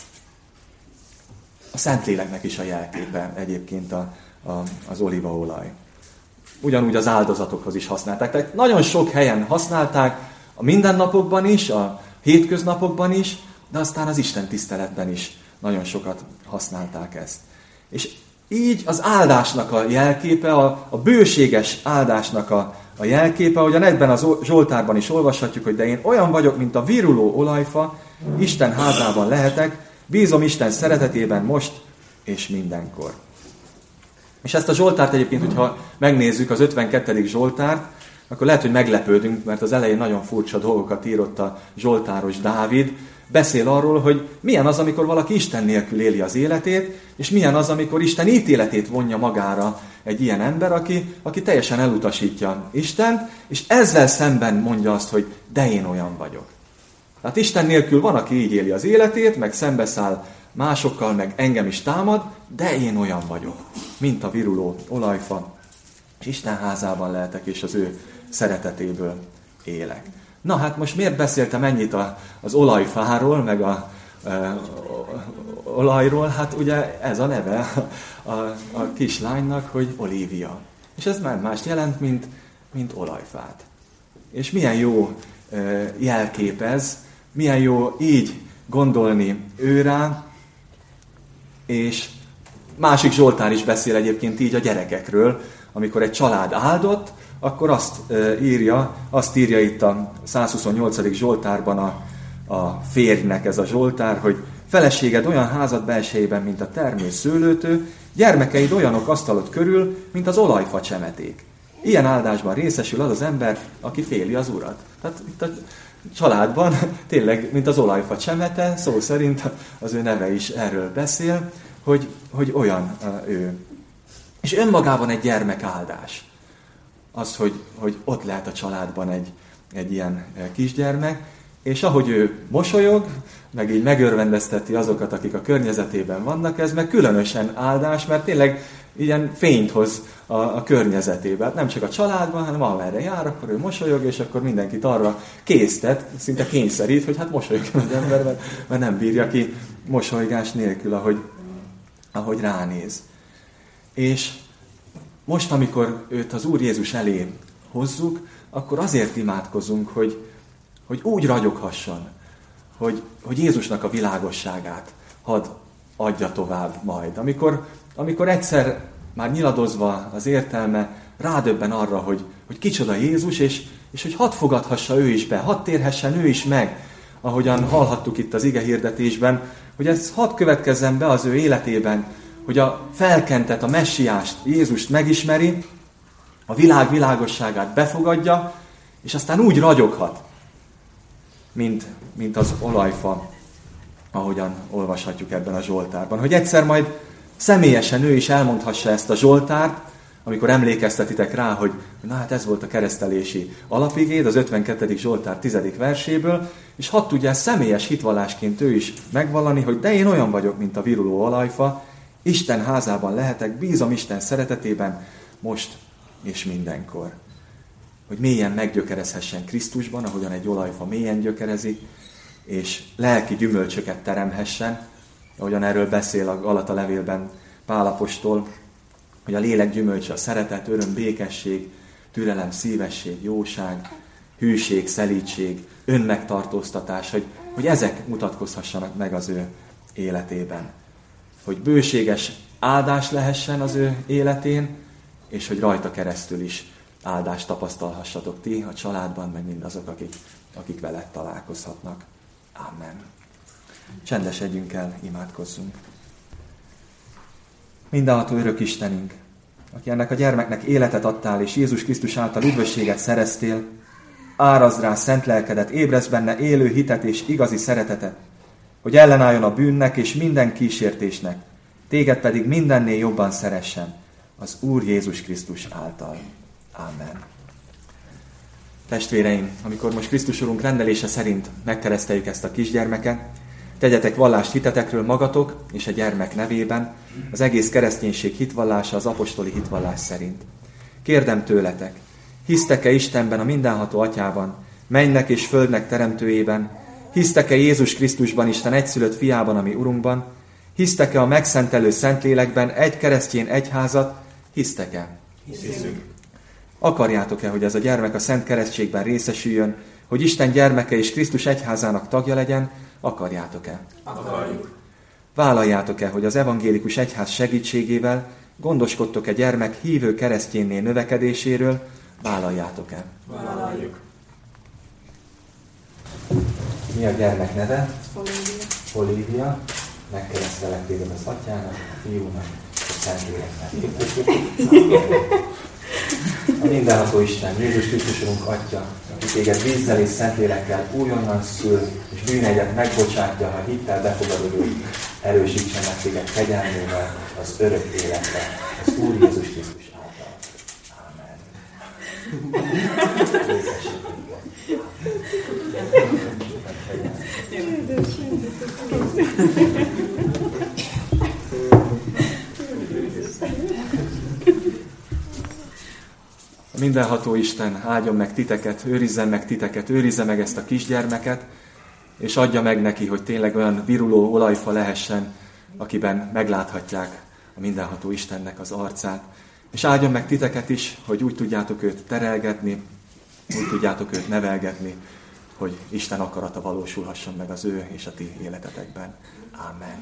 A Szentléleknek is a jelképe egyébként az olívaolaj. Ugyanúgy az áldozatokhoz is használták. Tehát nagyon sok helyen használták, a mindennapokban is, a hétköznapokban is, de aztán az Isten tiszteletben is nagyon sokat használták ezt. És így az áldásnak a jelképe, a bőséges áldásnak a jelképe, ahogyan ebben a Zsoltárban is olvashatjuk, hogy de én olyan vagyok, mint a viruló olajfa, Isten házában lehetek, bízom Isten szeretetében most és mindenkor. És ezt a Zsoltárt egyébként, hogyha megnézzük az 52. Zsoltárt, akkor lehet, hogy meglepődünk, mert az elején nagyon furcsa dolgokat írott a zsoltáros Dávid. Beszél arról, hogy milyen az, amikor valaki Isten nélkül éli az életét, és milyen az, amikor Isten ítéletét vonja magára egy ilyen ember, aki teljesen elutasítja Istent, és ezzel szemben mondja azt, hogy de én olyan vagyok. Tehát Isten nélkül van, aki így éli az életét, meg szembeszáll másokkal, meg engem is támad, de én olyan vagyok, mint a viruló olajfa, és Isten házában lehetek, és az ő szeretetéből élek. Na hát most miért beszéltem ennyit az olajfáról, meg a olajról? Hát ugye ez a neve a kislánynak, hogy Olívia. És ez már más jelent, mint olajfát. És milyen jó jelkép ez, milyen jó így gondolni őrá, és másik Zsoltár is beszél egyébként így a gyerekekről, amikor egy család áldott, akkor azt írja itt a 128. Zsoltárban a férjnek ez a Zsoltár, hogy feleséged olyan házad belsejében, mint a termő szőlőtő, gyermekeid olyanok asztalod körül, mint az olajfa csemeték. Ilyen áldásban részesül az az ember, aki féli az Urat. Tehát itt a családban tényleg, mint az olajfa csemete, szó szerint az ő neve is erről beszél, hogy olyan ő. És önmagában egy gyermek áldás. Az, hogy ott lehet a családban egy ilyen kisgyermek, és ahogy ő mosolyog, meg így megörvendezteti azokat, akik a környezetében vannak, ez meg különösen áldás, mert tényleg ilyen fényt hoz a környezetébe. Hát nem csak a családban, hanem amerre jár, akkor ő mosolyog, és akkor mindenkit arra késztet, szinte kényszerít, hogy hát mosolyogjon az ember, mert nem bírja ki mosolygás nélkül, ahogy ránéz. És most, amikor őt az Úr Jézus elé hozzuk, akkor azért imádkozunk, hogy úgy ragyoghasson, hogy Jézusnak a világosságát hadd adja tovább majd. Amikor egyszer már nyiladozva az értelme rádöbben arra, hogy kicsoda Jézus, és hogy hadd fogadhassa ő is be, hadd térhessen ő is meg, ahogyan hallhattuk itt az ige hirdetésben, hogy ez hadd következzen be az ő életében, hogy a felkentet, a messiást, Jézust megismeri, a világ világosságát befogadja, és aztán úgy ragyoghat, mint az olajfa, ahogyan olvashatjuk ebben a Zsoltárban. Hogy egyszer majd személyesen ő is elmondhassa ezt a Zsoltárt, amikor emlékeztetitek rá, hogy na hát ez volt a keresztelési alapigéd, az 52. Zsoltár 10. verséből, és hadd tudja személyes hitvallásként ő is megvallani, hogy de én olyan vagyok, mint a viruló olajfa, Isten házában lehetek, bízom Isten szeretetében, most és mindenkor. Hogy mélyen meggyökerezhessen Krisztusban, ahogyan egy olajfa mélyen gyökerezik, és lelki gyümölcsöket teremhessen, ahogyan erről beszél a Galata levélben Pál apostol, hogy a lélek gyümölcse a szeretet, öröm, békesség, türelem, szívesség, jóság, hűség, szelídség, önmegtartóztatás, hogy ezek mutatkozhassanak meg az ő életében. Hogy bőséges áldás lehessen az ő életén, és hogy rajta keresztül is áldást tapasztalhassatok ti a családban, meg mindazok, akik veled találkozhatnak. Amen. Csendesedjünk el, imádkozzunk. Mindenható örök Istenünk, aki ennek a gyermeknek életet adtál, és Jézus Krisztus által üdvösséget szereztél, árazd rá szent lelkedet, ébreszd benne élő hitet és igazi szeretetet, hogy ellenálljon a bűnnek és minden kísértésnek, téged pedig mindennél jobban szeressen, az Úr Jézus Krisztus által. Amen. Testvéreim, amikor most Krisztus Urunk rendelése szerint megkereszteljük ezt a kisgyermeket, tegyetek vallást hitetekről magatok és a gyermek nevében, az egész kereszténység hitvallása az apostoli hitvallás szerint. Kérdem tőletek, hisztek-e Istenben, a mindenható Atyában, mennynek és földnek teremtőjében, hisztek-e Jézus Krisztusban, Isten egyszülött fiában, ami Urunkban, hisztek-e a megszentelő Szentlélekben, egy keresztény egyházat, hisztek-e? Hiszünk. Akarjátok-e, hogy ez a gyermek a Szent Keresztségben részesüljön, hogy Isten gyermeke és Krisztus egyházának tagja legyen? Akarjátok-e? Akarjuk. Vállaljátok-e, hogy az evangélikus egyház segítségével gondoskodtok-e gyermek hívő keresztjénné növekedéséről? Vállaljátok-e? Vállaljuk. Mi a gyermek neve? Olívia. Megkeresztelek téged az Atyának, a Fiúnak, a Szentléleknek. A mindenható Isten, Jézus Krisztus Urunk Atya, aki téged vízzel és Szentlélekkel újonnan szül, és bűneidet megbocsátja, ha hittel befogadod őt, erősítsen meg téged kegyelmével az örök életre, az Úr Jézus Krisztus által. Amen. Mindenható Isten áldjon meg titeket, őrizzen meg titeket, őrizze meg ezt a kisgyermeket, és adja meg neki, hogy tényleg olyan viruló olajfa lehessen, akiben megláthatják a mindenható Istennek az arcát. És áldjon meg titeket is, hogy úgy tudjátok őt terelgetni, úgy tudjátok őt nevelgetni, hogy Isten akarata valósulhasson meg az ő és a ti életetekben. Amen.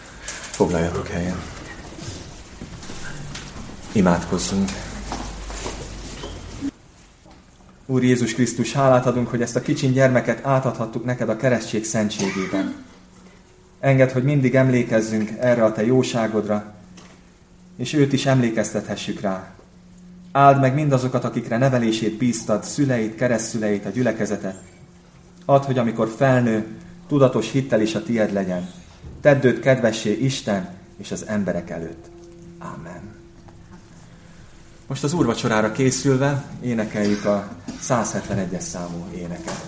Foglaljatok helyen. Imádkozzunk. Úr Jézus Krisztus, hálát adunk, hogy ezt a kicsin gyermeket átadhattuk neked a keresztség szentségében. Engedd, hogy mindig emlékezzünk erre a te jóságodra, és őt is emlékeztethessük rá. Áld meg mindazokat, akikre nevelését bíztad, szüleit, keresztszüleit, a gyülekezetet. Add, hogy amikor felnő, tudatos hittel is a tied legyen. Tedd őt kedvessé Isten és az emberek előtt. Ámen. Most az úrvacsorára készülve énekeljük a 171-es számú éneket.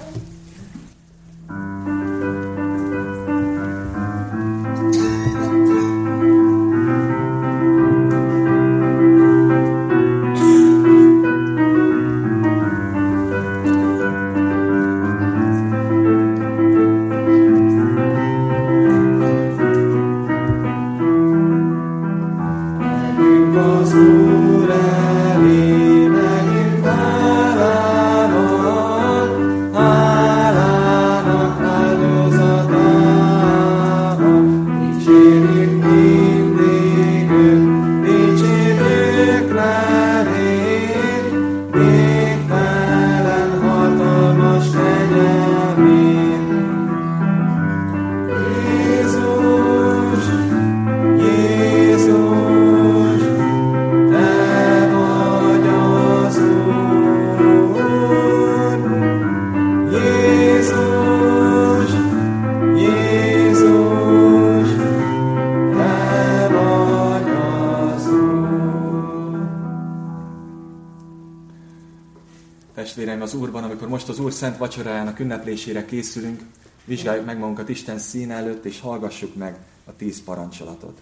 Testvéreim az Úrban, amikor most az Úr szent vacsorájának ünneplésére készülünk, vizsgáljuk meg magunkat Isten színe előtt, és hallgassuk meg a 10 parancsolatot.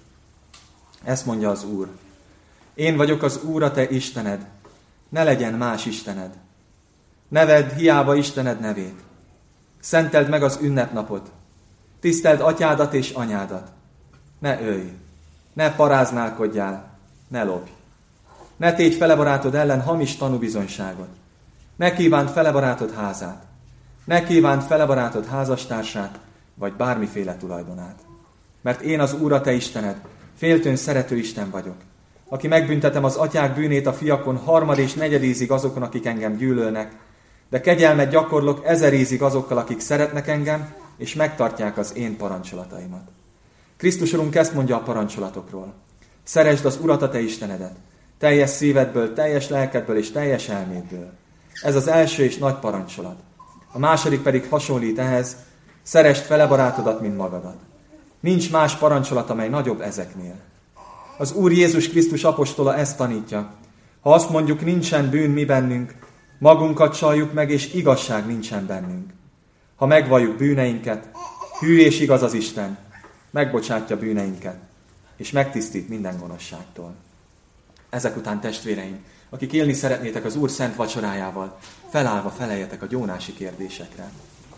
Ezt mondja az Úr. Én vagyok az Úr, a te Istened, ne legyen más istened. Ne vedd hiába Istened nevét. Szenteld meg az ünnepnapot. Tiszteld atyádat és anyádat. Ne ölj, ne paráználkodjál, ne lopj. Ne tégy fele barátod ellen hamis tanúbizonyságot. Ne kívánd fele barátod házát. Ne kívánd fele barátod házastársát, vagy bármiféle tulajdonát. Mert én az Úr, a te Istened, féltőn szerető Isten vagyok, aki megbüntetem az atyák bűnét a fiakon 3. és 4. ízig azokon, akik engem gyűlölnek, de kegyelmet gyakorlok 1000 ízig azokkal, akik szeretnek engem, és megtartják az én parancsolataimat. Krisztus Urunk ezt mondja a parancsolatokról. Szeresd az Urat, a te Istenedet, teljes szívedből, teljes lelkedből és teljes elmédből. Ez az első és nagy parancsolat. A második pedig hasonlít ehhez, szeresd fele barátodat, mint magadat. Nincs más parancsolat, amely nagyobb ezeknél. Az Úr Jézus Krisztus apostola ezt tanítja. Ha azt mondjuk, nincsen bűn mi bennünk, magunkat csaljuk meg, és igazság nincsen bennünk. Ha megvalljuk bűneinket, hű és igaz az Isten, megbocsátja bűneinket, és megtisztít minden gonoszságtól. Ezek után, testvéreim, akik élni szeretnétek az Úr szent vacsorájával, felállva feleljetek a gyónási kérdésekre.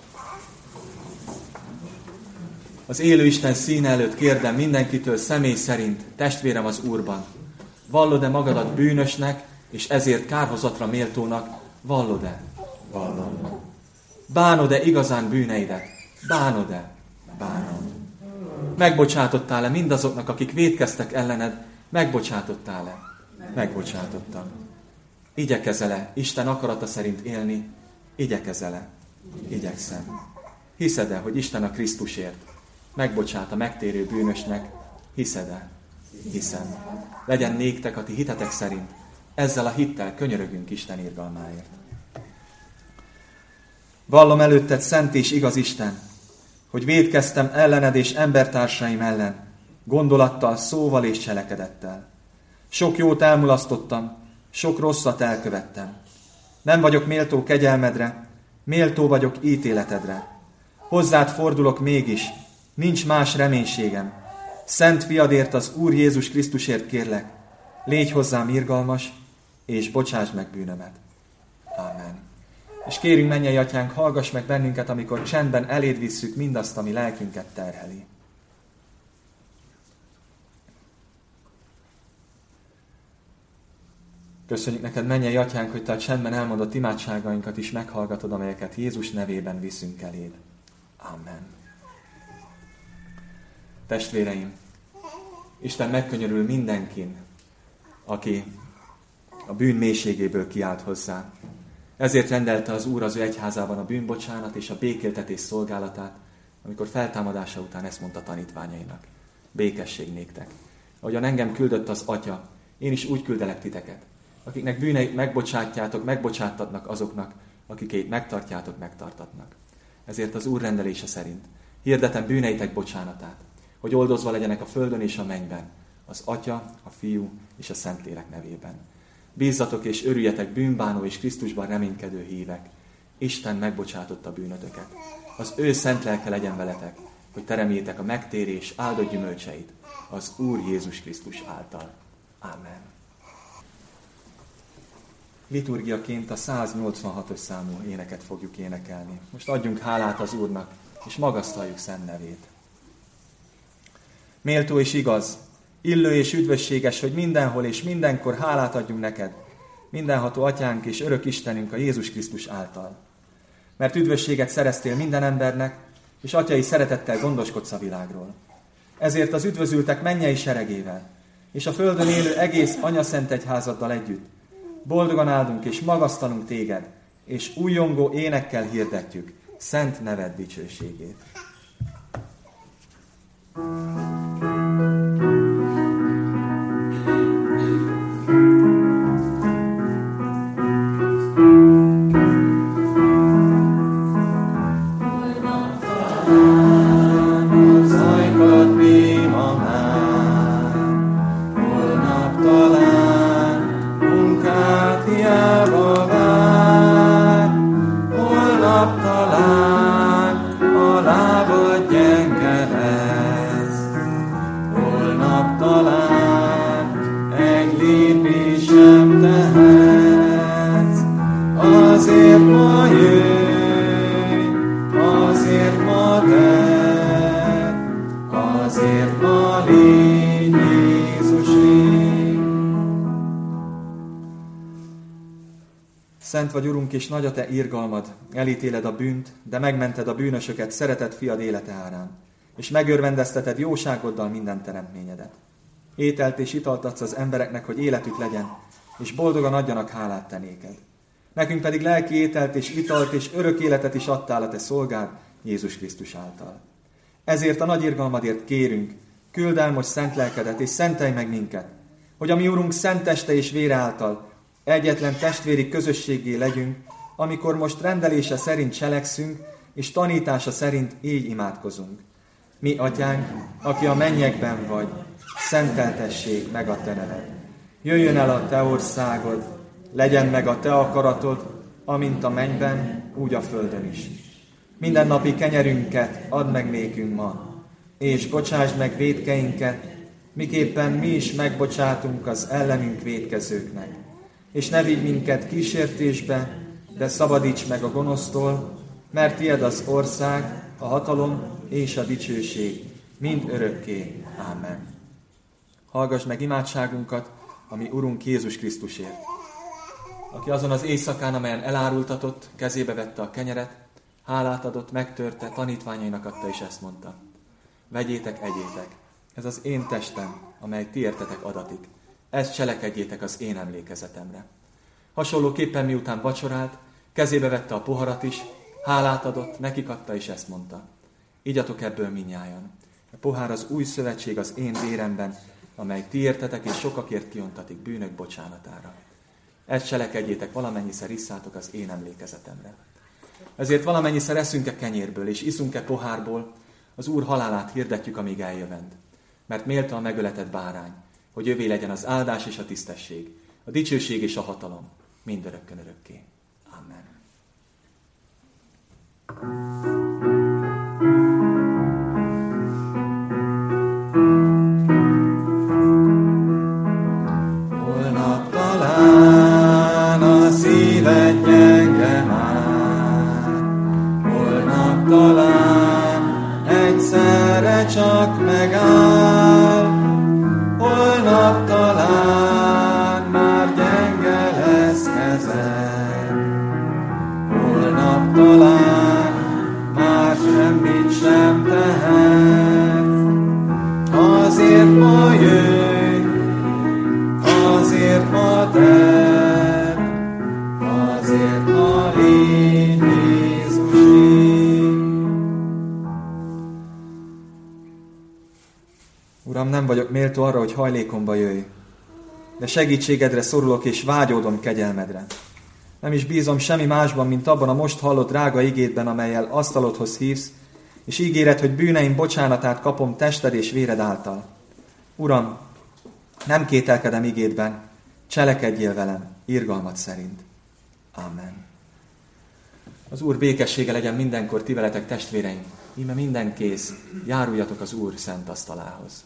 Az élő Isten színe előtt kérdem mindenkitől személy szerint, testvérem az Úrban, vallod-e magadat bűnösnek, és ezért kárhozatra méltónak? Vallod-e? Vallod. Bánod-e igazán bűneidet? Bánod-e? Bánod. Megbocsátottál-e mindazoknak, akik vétkeztek ellened? Megbocsátottál-e? Megbocsátottam. Igyekezel-e Isten akarata szerint élni? Igyekezel-e? Igyekszem. Hiszed-e, hogy Isten a Krisztusért megbocsát a megtérő bűnösnek? Hiszed-e? Hiszem. Legyen néktek a ti hitetek szerint. Ezzel a hittel könyörögünk Isten irgalmáért. Vallom előtted, szent és igaz Isten, hogy vétkeztem ellened és embertársaim ellen, gondolattal, szóval és cselekedettel. Sok jót elmulasztottam, sok rosszat elkövettem. Nem vagyok méltó kegyelmedre, méltó vagyok ítéletedre. Hozzád fordulok mégis, nincs más reménységem. Szent fiadért, az Úr Jézus Krisztusért kérlek, légy hozzám irgalmas, és bocsásd meg bűnömet. Ámen. És kérünk, mennyei atyánk, hallgass meg bennünket, amikor csendben eléd visszük mindazt, ami lelkünket terheli. Köszönjük neked, mennyei atyánk, hogy te a csendben elmondott imádságainkat is meghallgatod, amelyeket Jézus nevében viszünk eléd. Amen. Testvéreim, Isten megkönyörül mindenkin, aki a bűn mélységéből kiált hozzá. Ezért rendelte az Úr az ő egyházában a bűnbocsánat és a békéltetés szolgálatát, amikor feltámadása után ezt mondta tanítványainak. Békesség néktek. Ahogyan engem küldött az Atya, én is úgy küldelek titeket. Akiknek bűneit megbocsátjátok, megbocsátatnak azoknak, akikeit megtartjátok, megtartatnak. Ezért az Úr rendelése szerint hirdetem bűneitek bocsánatát, hogy oldozva legyenek a földön és a mennyben, az Atya, a Fiú és a Szentlélek nevében. Bízzatok és örüljetek bűnbánó és Krisztusban reménykedő hívek. Isten megbocsátotta bűnötöket. Az ő szent lelke legyen veletek, hogy teremjétek a megtérés áldott gyümölcseit az Úr Jézus Krisztus által. Amen. Liturgiaként a 186-os számú éneket fogjuk énekelni. Most adjunk hálát az Úrnak, és magasztaljuk szent nevét. Méltó és igaz, illő és üdvösséges, hogy mindenhol és mindenkor hálát adjunk neked, mindenható Atyánk és örök Istenünk a Jézus Krisztus által. Mert üdvösséget szereztél minden embernek, és atyai szeretettel gondoskodsz a világról. Ezért az üdvözültek mennyei seregével, és a földön élő egész anyaszent egyházaddal együtt boldogan áldunk és magasztalunk téged, és újjongó énekkel hirdetjük szent neved dicsőségét. Szent vagy, Urunk, és nagy a te irgalmad, elítéled a bűnt, de megmented a bűnösöket szeretett fiad élete árán, és megörvendezteted jóságoddal minden teremtményedet. Ételt és italt adsz az embereknek, hogy életük legyen, és boldogan adjanak hálát te néked. Nekünk pedig lelki ételt és italt és örök életet is adtál a te szolgád Jézus Krisztus által. Ezért a nagy irgalmadért kérünk, küld el most szent lelkedet, és szentelj meg minket, hogy a mi Urunk szent teste és vére által egyetlen testvéri közösséggé legyünk, amikor most rendelése szerint cselekszünk, és tanítása szerint így imádkozunk. Mi, Atyánk, aki a mennyekben vagy, szenteltessék meg a te neved. Jöjjön el a te országod, legyen meg a te akaratod, amint a mennyben, úgy a földön is. Mindennapi kenyerünket add meg nékünk ma, és bocsásd meg vétkeinket, miképpen mi is megbocsátunk az ellenünk vétkezőknek. És ne vigy minket kísértésbe, de szabadíts meg a gonosztól, mert tied az ország, a hatalom és a dicsőség, mind örökké. Amen. Hallgass meg imádságunkat, ami Urunk Jézus Krisztusért, aki azon az éjszakán, amelyen elárultatott, kezébe vette a kenyeret, hálát adott, megtörte, tanítványainak adta, és ezt mondta: vegyétek, egyétek, ez az én testem, amely ti értetek adatik. Ezt cselekedjétek az én emlékezetemre. Hasonlóképpen miután vacsorált, kezébe vette a poharat is, hálát adott, nekik adta, és ezt mondta: igyatok ebből mindnyájan. A pohár az új szövetség az én véremben, amely ti értetek és sokakért kiontatik bűnök bocsánatára. Ezt cselekedjétek, valamennyiszer isszátok az én emlékezetemre. Ezért valamennyiszer eszünk-e kenyérből és iszunk-e pohárból, az Úr halálát hirdetjük, amíg eljövend. Mert méltó a megöletett bárány, hogy övé legyen az áldás és a tisztesség, a dicsőség és a hatalom, mindörökkön örökké. Amen. Holnap talán a szíved gyenge már, holnap talán egyszerre csak megáll, holnap talán már gyenge lesz kezed, holnap talán már semmit sem tehet. Azért ma jöjj, azért ma tedd, azért ma Uram, nem vagyok méltó arra, hogy hajlékomba jöjj, de segítségedre szorulok és vágyódom kegyelmedre. Nem is bízom semmi másban, mint abban a most hallott drága igédben, amellyel asztalodhoz hívsz, és ígéred, hogy bűneim bocsánatát kapom tested és véred által. Uram, nem kételkedem igédben, cselekedjél velem irgalmad szerint. Amen. Az Úr békessége legyen mindenkor ti veletek, testvéreim. Íme minden kész, járuljatok az Úr szent asztalához.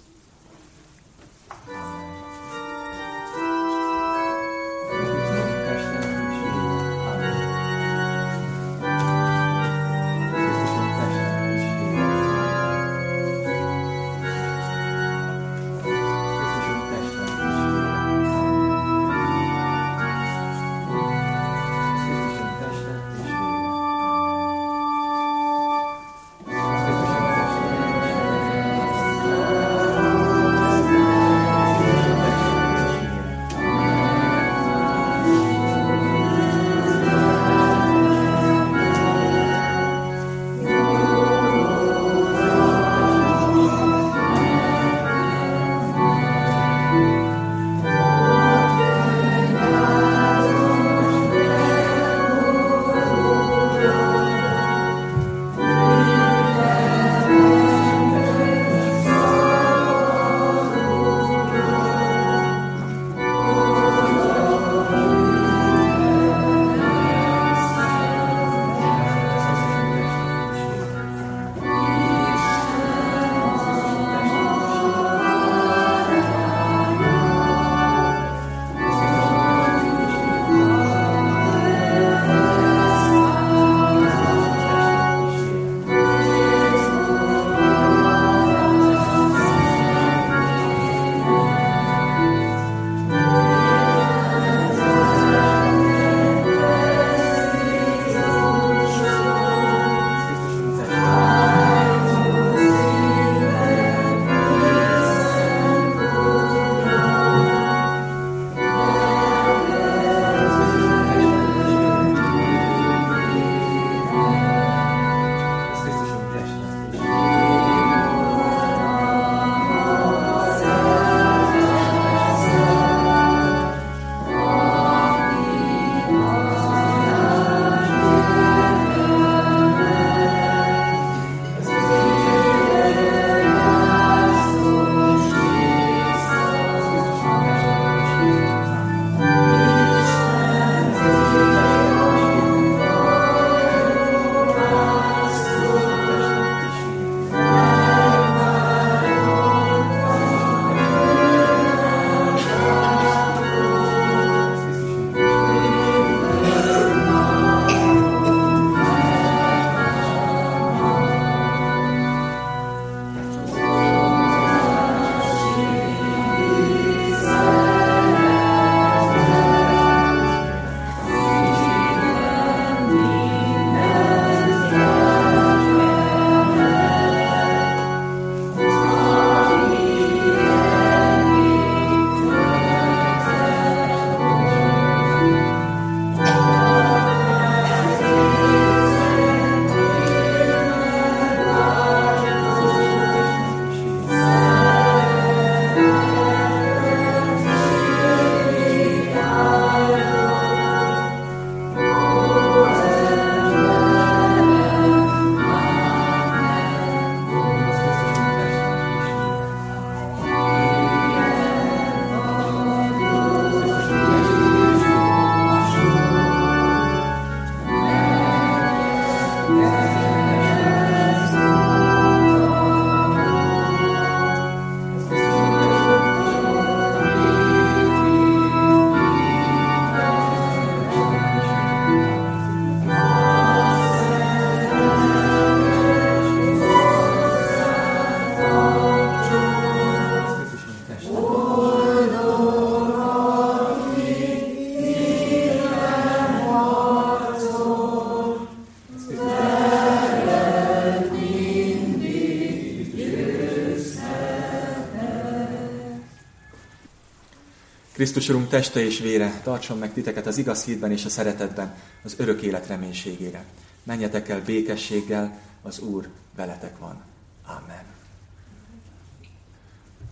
Krisztus Urunk teste és vére tartson meg titeket az igaz hitben és a szeretetben, az örök élet reménységére. Menjetek el békességgel, az Úr veletek van. Amen.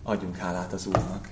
adjunk hálát az Úrnak.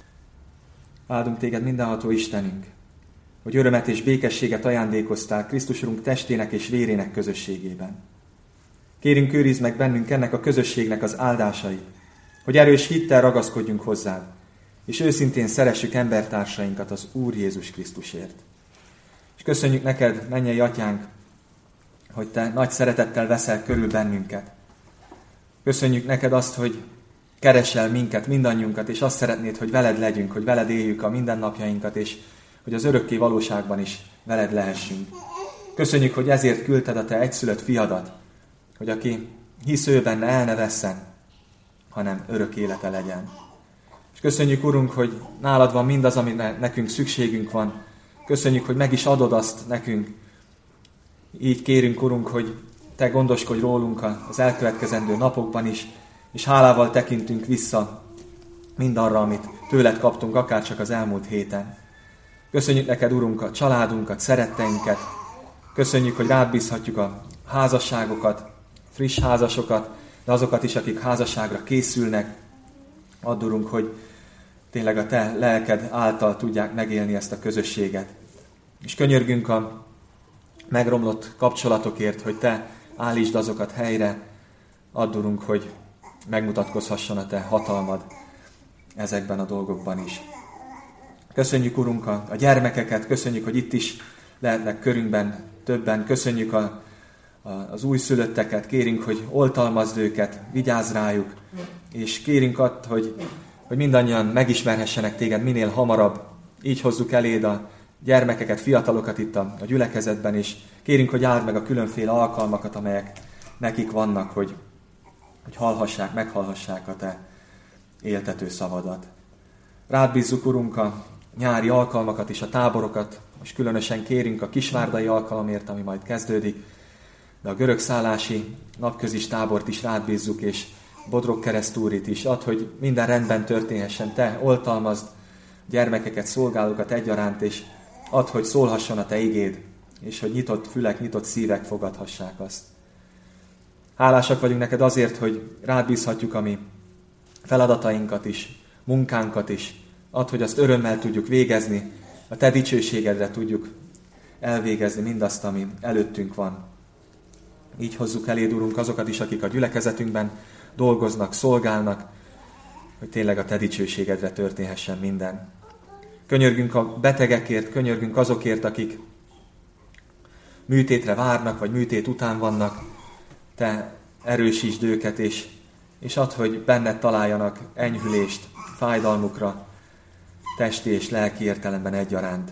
Áldunk téged, mindenható Istenünk, hogy örömet és békességet ajándékoztál Krisztus Urunk testének és vérének közösségében. Kérünk, őrizd meg bennünk ennek a közösségnek az áldásait, hogy erős hittel ragaszkodjunk hozzád, és őszintén szeressük embertársainkat az Úr Jézus Krisztusért. És köszönjük neked, mennyei Atyánk, hogy te nagy szeretettel veszel körül bennünket. Köszönjük neked azt, hogy keresel minket, mindannyiunkat, és azt szeretnéd, hogy veled legyünk, hogy veled éljük a mindennapjainkat, és hogy az örökké valóságban is veled lehessünk. Köszönjük, hogy ezért küldted a te egyszülött fiadat, hogy aki hisz ő benne, el ne vesszen, hanem örök élete legyen. És köszönjük, Urunk, hogy nálad van mindaz, amire nekünk szükségünk van. Köszönjük, hogy meg is adod azt nekünk. Így kérünk, Urunk, hogy te gondoskodj rólunk az elkövetkezendő napokban is, és hálával tekintünk vissza mindarra, amit tőled kaptunk, akárcsak az elmúlt héten. Köszönjük neked, Urunk, a családunkat, szeretteinket. Köszönjük, hogy rád bízhatjuk a házasságokat, friss házasokat, de azokat is, akik házasságra készülnek. Add, Urunk, hogy tényleg a te lelked által tudják megélni ezt a közösséget. És könyörgünk a megromlott kapcsolatokért, hogy te állítsd azokat helyre. Add, Urunk, hogy megmutatkozhasson a te hatalmad ezekben a dolgokban is. Köszönjük, Urunk, a gyermekeket, köszönjük, hogy itt is lehetnek körünkben többen, köszönjük az újszülötteket, kérünk, hogy oltalmazd őket, vigyázz rájuk, és kérünk azt, hogy mindannyian megismerhessenek téged minél hamarabb. Így hozzuk eléd a gyermekeket, fiatalokat itt a gyülekezetben, és kérünk, hogy áld meg a különféle alkalmakat, amelyek nekik vannak, hogy hallhassák, meghallhassák a te éltető szavadat. Rád bízzuk, Urunk, a nyári alkalmakat és a táborokat, most különösen kérünk a kisvárdai alkalomért, ami majd kezdődik, de a görögszállási napközis tábort is rád bízzuk, és Bodrog Keresztúrit is. Add, hogy minden rendben történhessen, te oltalmazd gyermekeket, szolgálókat egyaránt, és add, hogy szólhasson a te igéd, és hogy nyitott fülek, nyitott szívek fogadhassák azt. Hálásak vagyunk neked azért, hogy rád bízhatjuk a mi feladatainkat is, munkánkat is. Add, hogy azt örömmel tudjuk végezni, a te dicsőségedre tudjuk elvégezni mindazt, ami előttünk van. Így hozzuk eléd, Urunk, azokat is, akik a gyülekezetünkben dolgoznak, szolgálnak, hogy tényleg a te dicsőségedre történhessen minden. Könyörgünk a betegekért, könyörgünk azokért, akik műtétre várnak, vagy műtét után vannak. Te erősítsd őket, és add, hogy benned találjanak enyhülést fájdalmukra, testi és lelki értelemben egyaránt.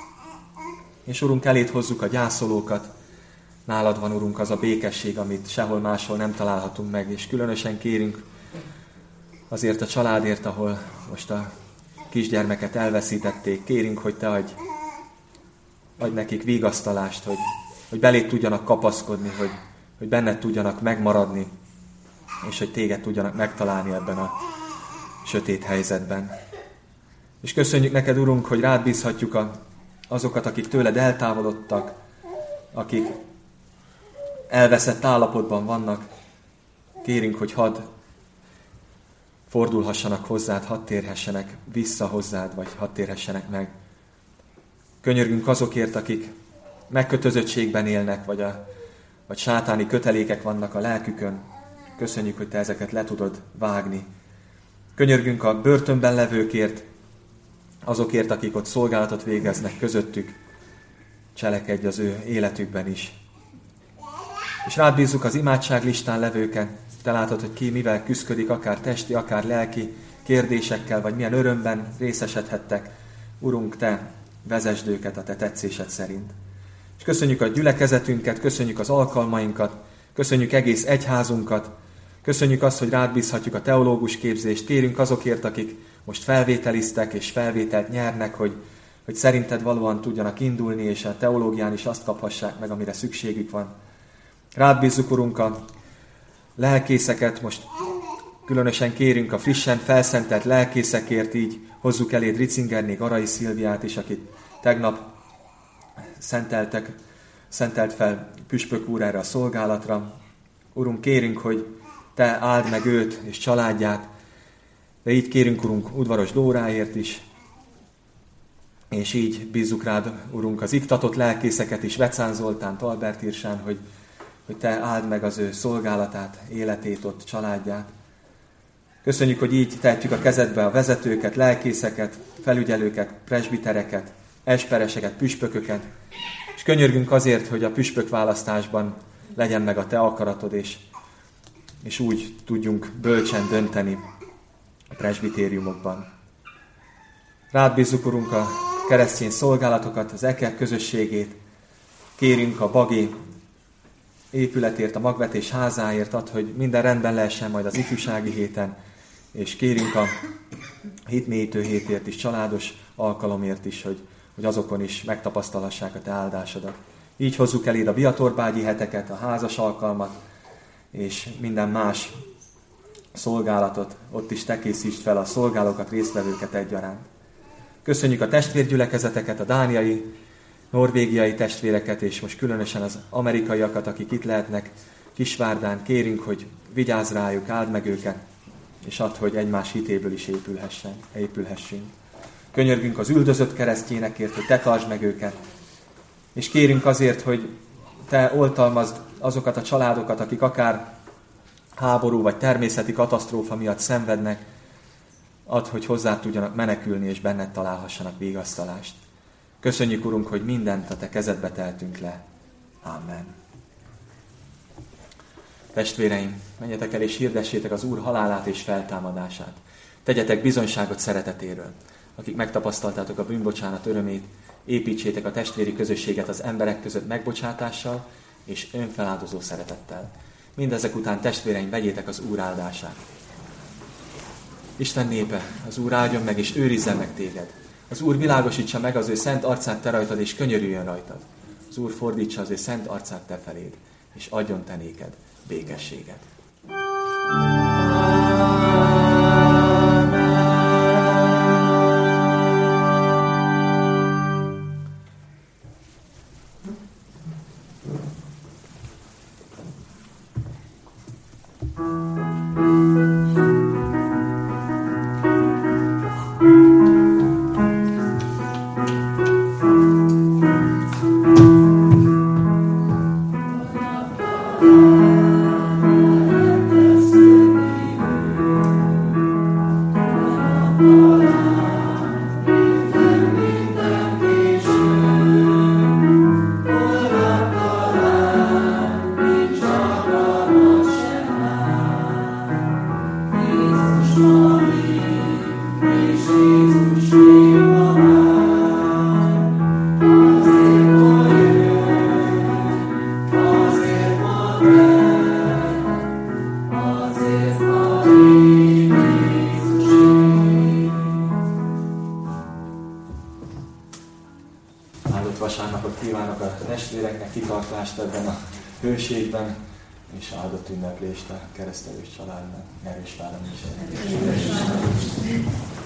És Urunk, eléd hozzuk a gyászolókat. Nálad van, Urunk, az a békesség, amit sehol máshol nem találhatunk meg, és különösen kérünk azért a családért, ahol most a kisgyermeket elveszítették. Kérünk, hogy te adj nekik vigasztalást, hogy beléd tudjanak kapaszkodni, hogy benned tudjanak megmaradni, és hogy téged tudjanak megtalálni ebben a sötét helyzetben. És köszönjük neked, Urunk, hogy rád bízhatjuk azokat, akik tőled eltávolodtak, akik elveszett állapotban vannak. Kérünk, hogy hadd fordulhassanak hozzád, hadd térhessenek vissza hozzád, vagy hadd térhessenek meg. Könyörgünk azokért, akik megkötözöttségben élnek, vagy sátáni kötelékek vannak a lelkükön. Köszönjük, hogy te ezeket le tudod vágni. Könyörgünk a börtönben levőkért, azokért, akik ott szolgálatot végeznek közöttük. Cselekedj az ő életükben is. És rád bízzuk az imádságlistán levőket. Te látod, hogy ki mivel küszködik, akár testi, akár lelki kérdésekkel, vagy milyen örömben részesedhettek. Urunk, te vezesd őket a te tetszésed szerint. És köszönjük a gyülekezetünket, köszönjük az alkalmainkat, köszönjük egész egyházunkat, köszönjük azt, hogy rád bízhatjuk a teológus képzést. Kérünk azokért, akik most felvételiztek és felvételt nyernek, hogy szerinted valóan tudjanak indulni, és a teológián is azt kaphassák meg, amire szükségük van. Rád bízzuk, Urunk, a lelkészeket, most különösen kérünk a frissen felszentelt lelkészekért, így hozzuk eléd Ricingerné Garai Szilviát is, akit tegnap szentelt fel püspök úr erre a szolgálatra. Urunk, kérünk, hogy te áld meg őt és családját, De így kérünk, Urunk, Udvaros Dóráért is, és így bízzuk rád, Urunk, az iktatott lelkészeket is, Vecán Zoltánt, Albert Irsán, hogy te áld meg az ő szolgálatát, életét ott, családját. Köszönjük, hogy így tehetjük a kezedbe a vezetőket, lelkészeket, felügyelőket, presbitereket, espereseket, püspököket, és könyörgünk azért, hogy a püspök választásban legyen meg a te akaratod, és úgy tudjunk bölcsen dönteni a presbitériumokban. Rád bízzuk, Urunk, a keresztény szolgálatokat, az EKE közösségét, kérünk a Bagi épületért, a magvetés házáért, add, hogy minden rendben lehessen majd az ifjúsági héten, és kérünk a hitmélyítő hétért is, családos alkalomért is, hogy azokon is megtapasztalhassák a te áldásodat. Így hozzuk eléd a Biatorbágyi heteket, a házas alkalmat, és minden más szolgálatot, ott is te készítsd fel a szolgálókat, résztvevőket egyaránt. Köszönjük a testvérgyülekezeteket, a dániai, norvégiai testvéreket, és most különösen az amerikaiakat, akik itt lehetnek Kisvárdán. Kérünk, hogy vigyázz rájuk, áld meg őket, és add, hogy egymás hitéből is épülhessünk. Könyörgünk az üldözött keresztényekért, hogy te tartsd meg őket, és kérünk azért, hogy te oltalmazd azokat a családokat, akik akár háború vagy természeti katasztrófa miatt szenvednek, add, hogy hozzá tudjanak menekülni, és benned találhassanak vigasztalást. Köszönjük, Urunk, hogy mindent a te kezedbe teltünk le. Amen. Testvéreim, menjetek el és hirdessétek az Úr halálát és feltámadását. Tegyetek bizonyságot szeretetéről. Akik megtapasztaltátok a bűnbocsánat örömét, építsétek a testvéri közösséget az emberek között megbocsátással és önfeláldozó szeretettel. Mindezek után, testvéreim, vegyétek az Úr áldását. Isten népe, az Úr áldjon meg és őrizzen meg téged. Az Úr világosítsa meg az ő szent arcát te rajtad, és könyörüljön rajtad. Az Úr fordítsa az ő szent arcát te feléd, és adjon te néked békességet. Áldott vasárnapot kívánok a testvéreknek, kitartást ebben a hőségben, és áldott ünneplést a keresztelős családnak. Erős várom is.